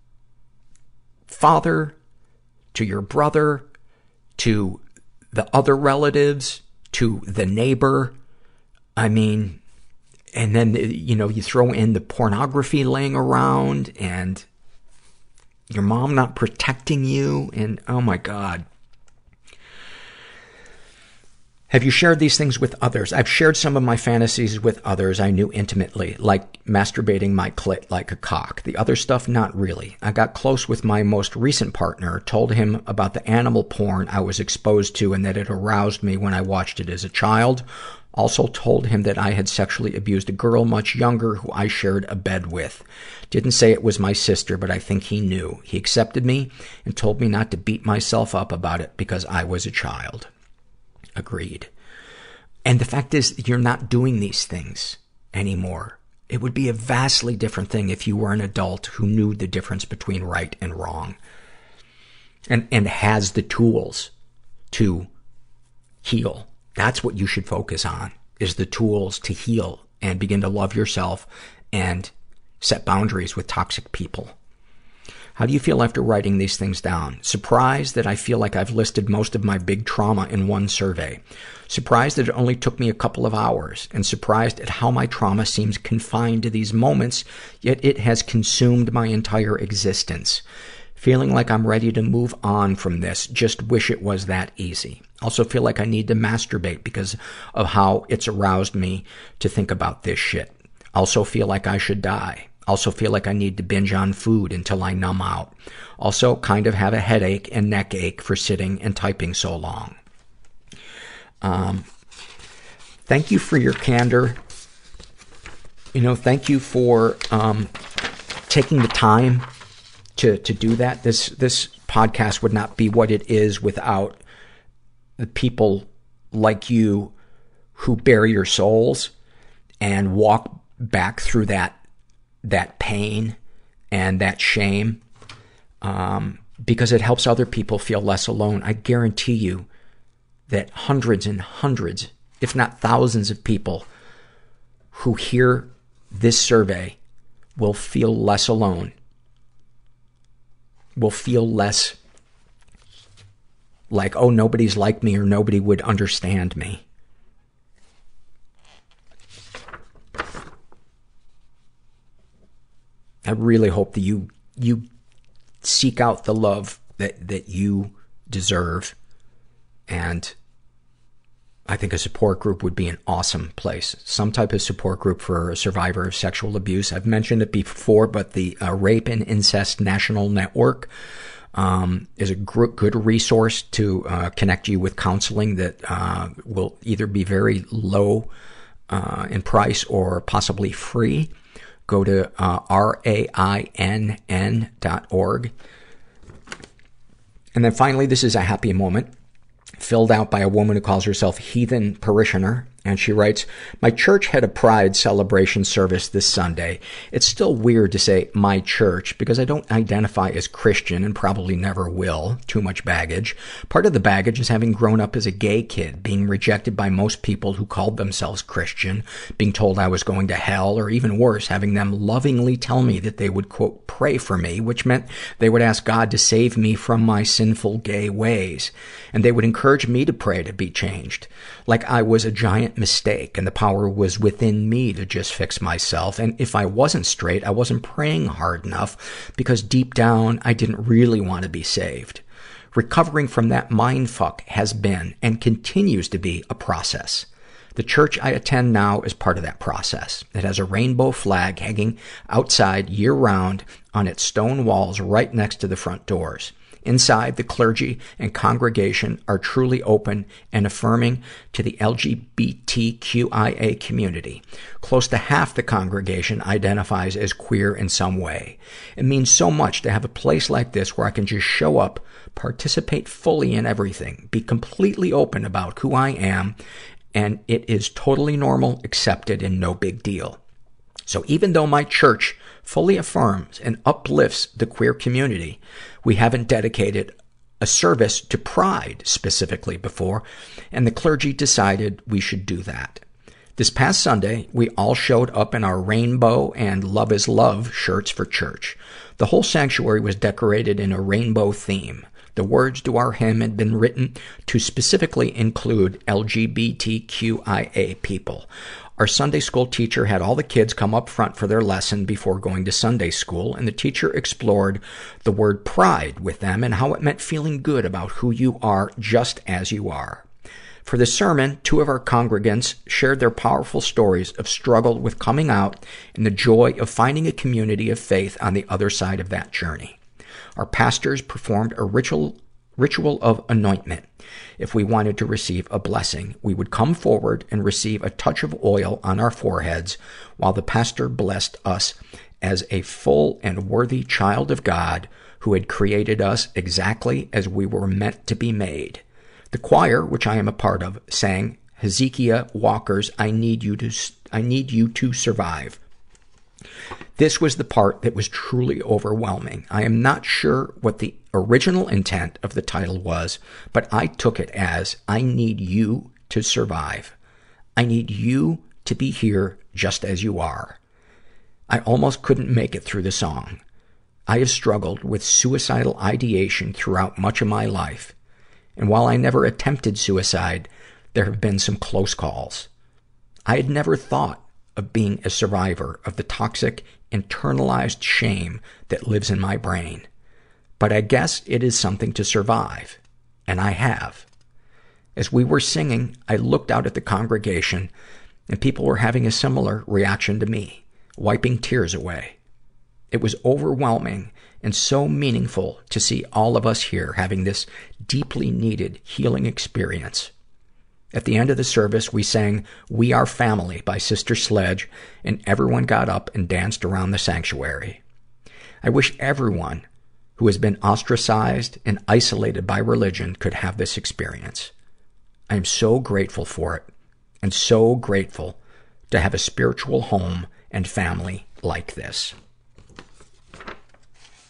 Speaker 4: father to your brother to the other relatives to the neighbor. I mean, and then, you know, you throw in the pornography laying around and your mom not protecting you, and oh my God. Have you shared these things with others? I've shared some of my fantasies with others I knew intimately, like masturbating my clit like a cock. The other stuff, not really. I got close with my most recent partner, told him about the animal porn I was exposed to and that it aroused me when I watched it as a child. Also told him that I had sexually abused a girl much younger who I shared a bed with. Didn't say it was my sister, but I think he knew. He accepted me and told me not to beat myself up about it because I was a child. Agreed. And the fact is, you're not doing these things anymore. It would be a vastly different thing if you were an adult who knew the difference between right and wrong. And, and has the tools to heal. That's what you should focus on, is the tools to heal and begin to love yourself and set boundaries with toxic people. How do you feel after writing these things down? Surprised that I feel like I've listed most of my big trauma in one survey. Surprised that it only took me a couple of hours. And surprised at how my trauma seems confined to these moments, yet it has consumed my entire existence. Feeling like I'm ready to move on from this. Just wish it was that easy. Also feel like I need to masturbate because of how it's aroused me to think about this shit. Also feel like I should die. Also feel like I need to binge on food until I numb out. Also kind of have a headache and neck ache for sitting and typing so long. Um, thank you for your candor. You know, thank you for, um, taking the time to, to do that. This, this podcast would not be what it is without the people like you who bare your souls and walk back through that that pain and that shame, um, because it helps other people feel less alone. I guarantee you that hundreds and hundreds, if not thousands of people who hear this survey will feel less alone, will feel less like, oh, nobody's like me or nobody would understand me. I really hope that you, you seek out the love that, that you deserve. And I think a support group would be an awesome place. Some type of support group for a survivor of sexual abuse. I've mentioned it before, but the uh, Rape and Incest National Network um, is a gr- good resource to uh, connect you with counseling that uh, will either be very low uh, in price or possibly free. Go to uh, R A I N N dot org. And then finally, this is a happy moment, filled out by a woman who calls herself Heathen Parishioner. And she writes, my church had a Pride celebration service this Sunday. It's still weird to say my church because I don't identify as Christian and probably never will. Too much baggage. Part of the baggage is having grown up as a gay kid, being rejected by most people who called themselves Christian, being told I was going to hell, or even worse, having them lovingly tell me that they would, quote, pray for me, which meant they would ask God to save me from my sinful gay ways. And they would encourage me to pray to be changed. Like I was a giant mistake and the power was within me to just fix myself. And if I wasn't straight, I wasn't praying hard enough because deep down, I didn't really want to be saved. Recovering from that mindfuck has been and continues to be a process. The church I attend now is part of that process. It has a rainbow flag hanging outside year-round on its stone walls right next to the front doors. Inside, the clergy and congregation are truly open and affirming to the L G B T Q I A community. Close to half the congregation identifies as queer in some way. It means so much to have a place like this where I can just show up, participate fully in everything, be completely open about who I am, and it is totally normal, accepted, and no big deal. So even though my church fully affirms and uplifts the queer community, we haven't dedicated a service to Pride specifically before, and the clergy decided we should do that. This past Sunday, we all showed up in our rainbow and Love is Love shirts for church. The whole sanctuary was decorated in a rainbow theme. The words to our hymn had been written to specifically include L G B T Q I A people. Our Sunday school teacher had all the kids come up front for their lesson before going to Sunday school, and the teacher explored the word pride with them and how it meant feeling good about who you are just as you are. For the sermon, two of our congregants shared their powerful stories of struggle with coming out and the joy of finding a community of faith on the other side of that journey. Our pastors performed a ritual ritual of anointment. If we wanted to receive a blessing, we would come forward and receive a touch of oil on our foreheads while the pastor blessed us as a full and worthy child of God who had created us exactly as we were meant to be made. The choir, which I am a part of, sang Hezekiah Walker's I Need You to, I Need You to Survive. This was the part that was truly overwhelming. I am not sure what the original intent of the title was, but I took it as, I need you to survive. I need you to be here just as you are. I almost couldn't make it through the song. I have struggled with suicidal ideation throughout much of my life. And while I never attempted suicide, there have been some close calls. I had never thought of being a survivor of the toxic, internalized shame that lives in my brain. But I guess it is something to survive. And I have. As we were singing, I looked out at the congregation, and people were having a similar reaction to me, wiping tears away. It was overwhelming and so meaningful to see all of us here having this deeply needed healing experience. At the end of the service, we sang We Are Family by Sister Sledge, and everyone got up and danced around the sanctuary. I wish everyone who has been ostracized and isolated by religion could have this experience. I am so grateful for it, and so grateful to have a spiritual home and family like this.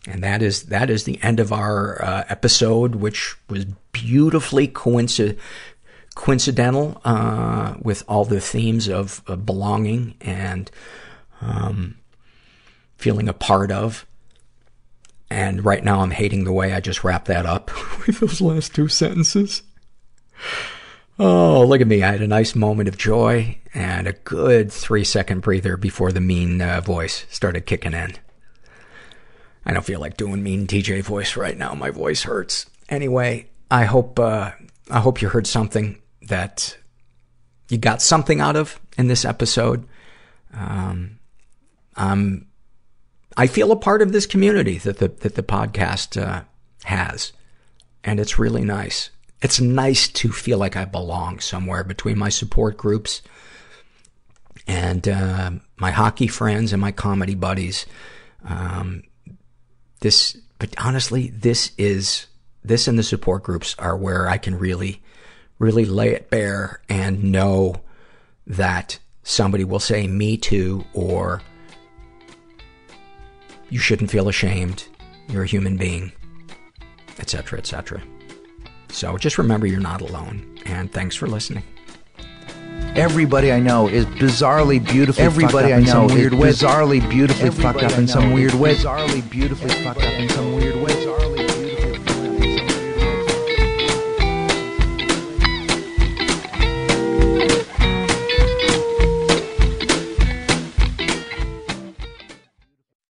Speaker 4: And that is, that is the end of our uh, episode, which was beautifully coinci- coincidental uh, with all the themes of, of belonging and um, feeling a part of. And right now I'm hating the way I just wrapped that up with those last two sentences. Oh, look at me. I had a nice moment of joy and a good three second breather before the mean uh, voice started kicking in. I don't feel like doing mean T J voice right now. My voice hurts. Anyway, I hope, uh, I hope you heard something that you got something out of in this episode. Um, I'm, I feel a part of this community that the, that the podcast, uh, has. And it's really nice. It's nice to feel like I belong somewhere between my support groups and, uh, my hockey friends and my comedy buddies. Um, This, but honestly, this is, this and the support groups are where I can really, really lay it bare and know that somebody will say me too, or you shouldn't feel ashamed, you're a human being, et cetera, et cetera. So just remember you're not alone, and thanks for listening.
Speaker 17: Everybody I know is bizarrely beautifully Everybody fucked up I know in some weird way. Bizarrely beautifully Everybody fucked up in some weird way. Bizarrely beautifully fucked up in some weird way.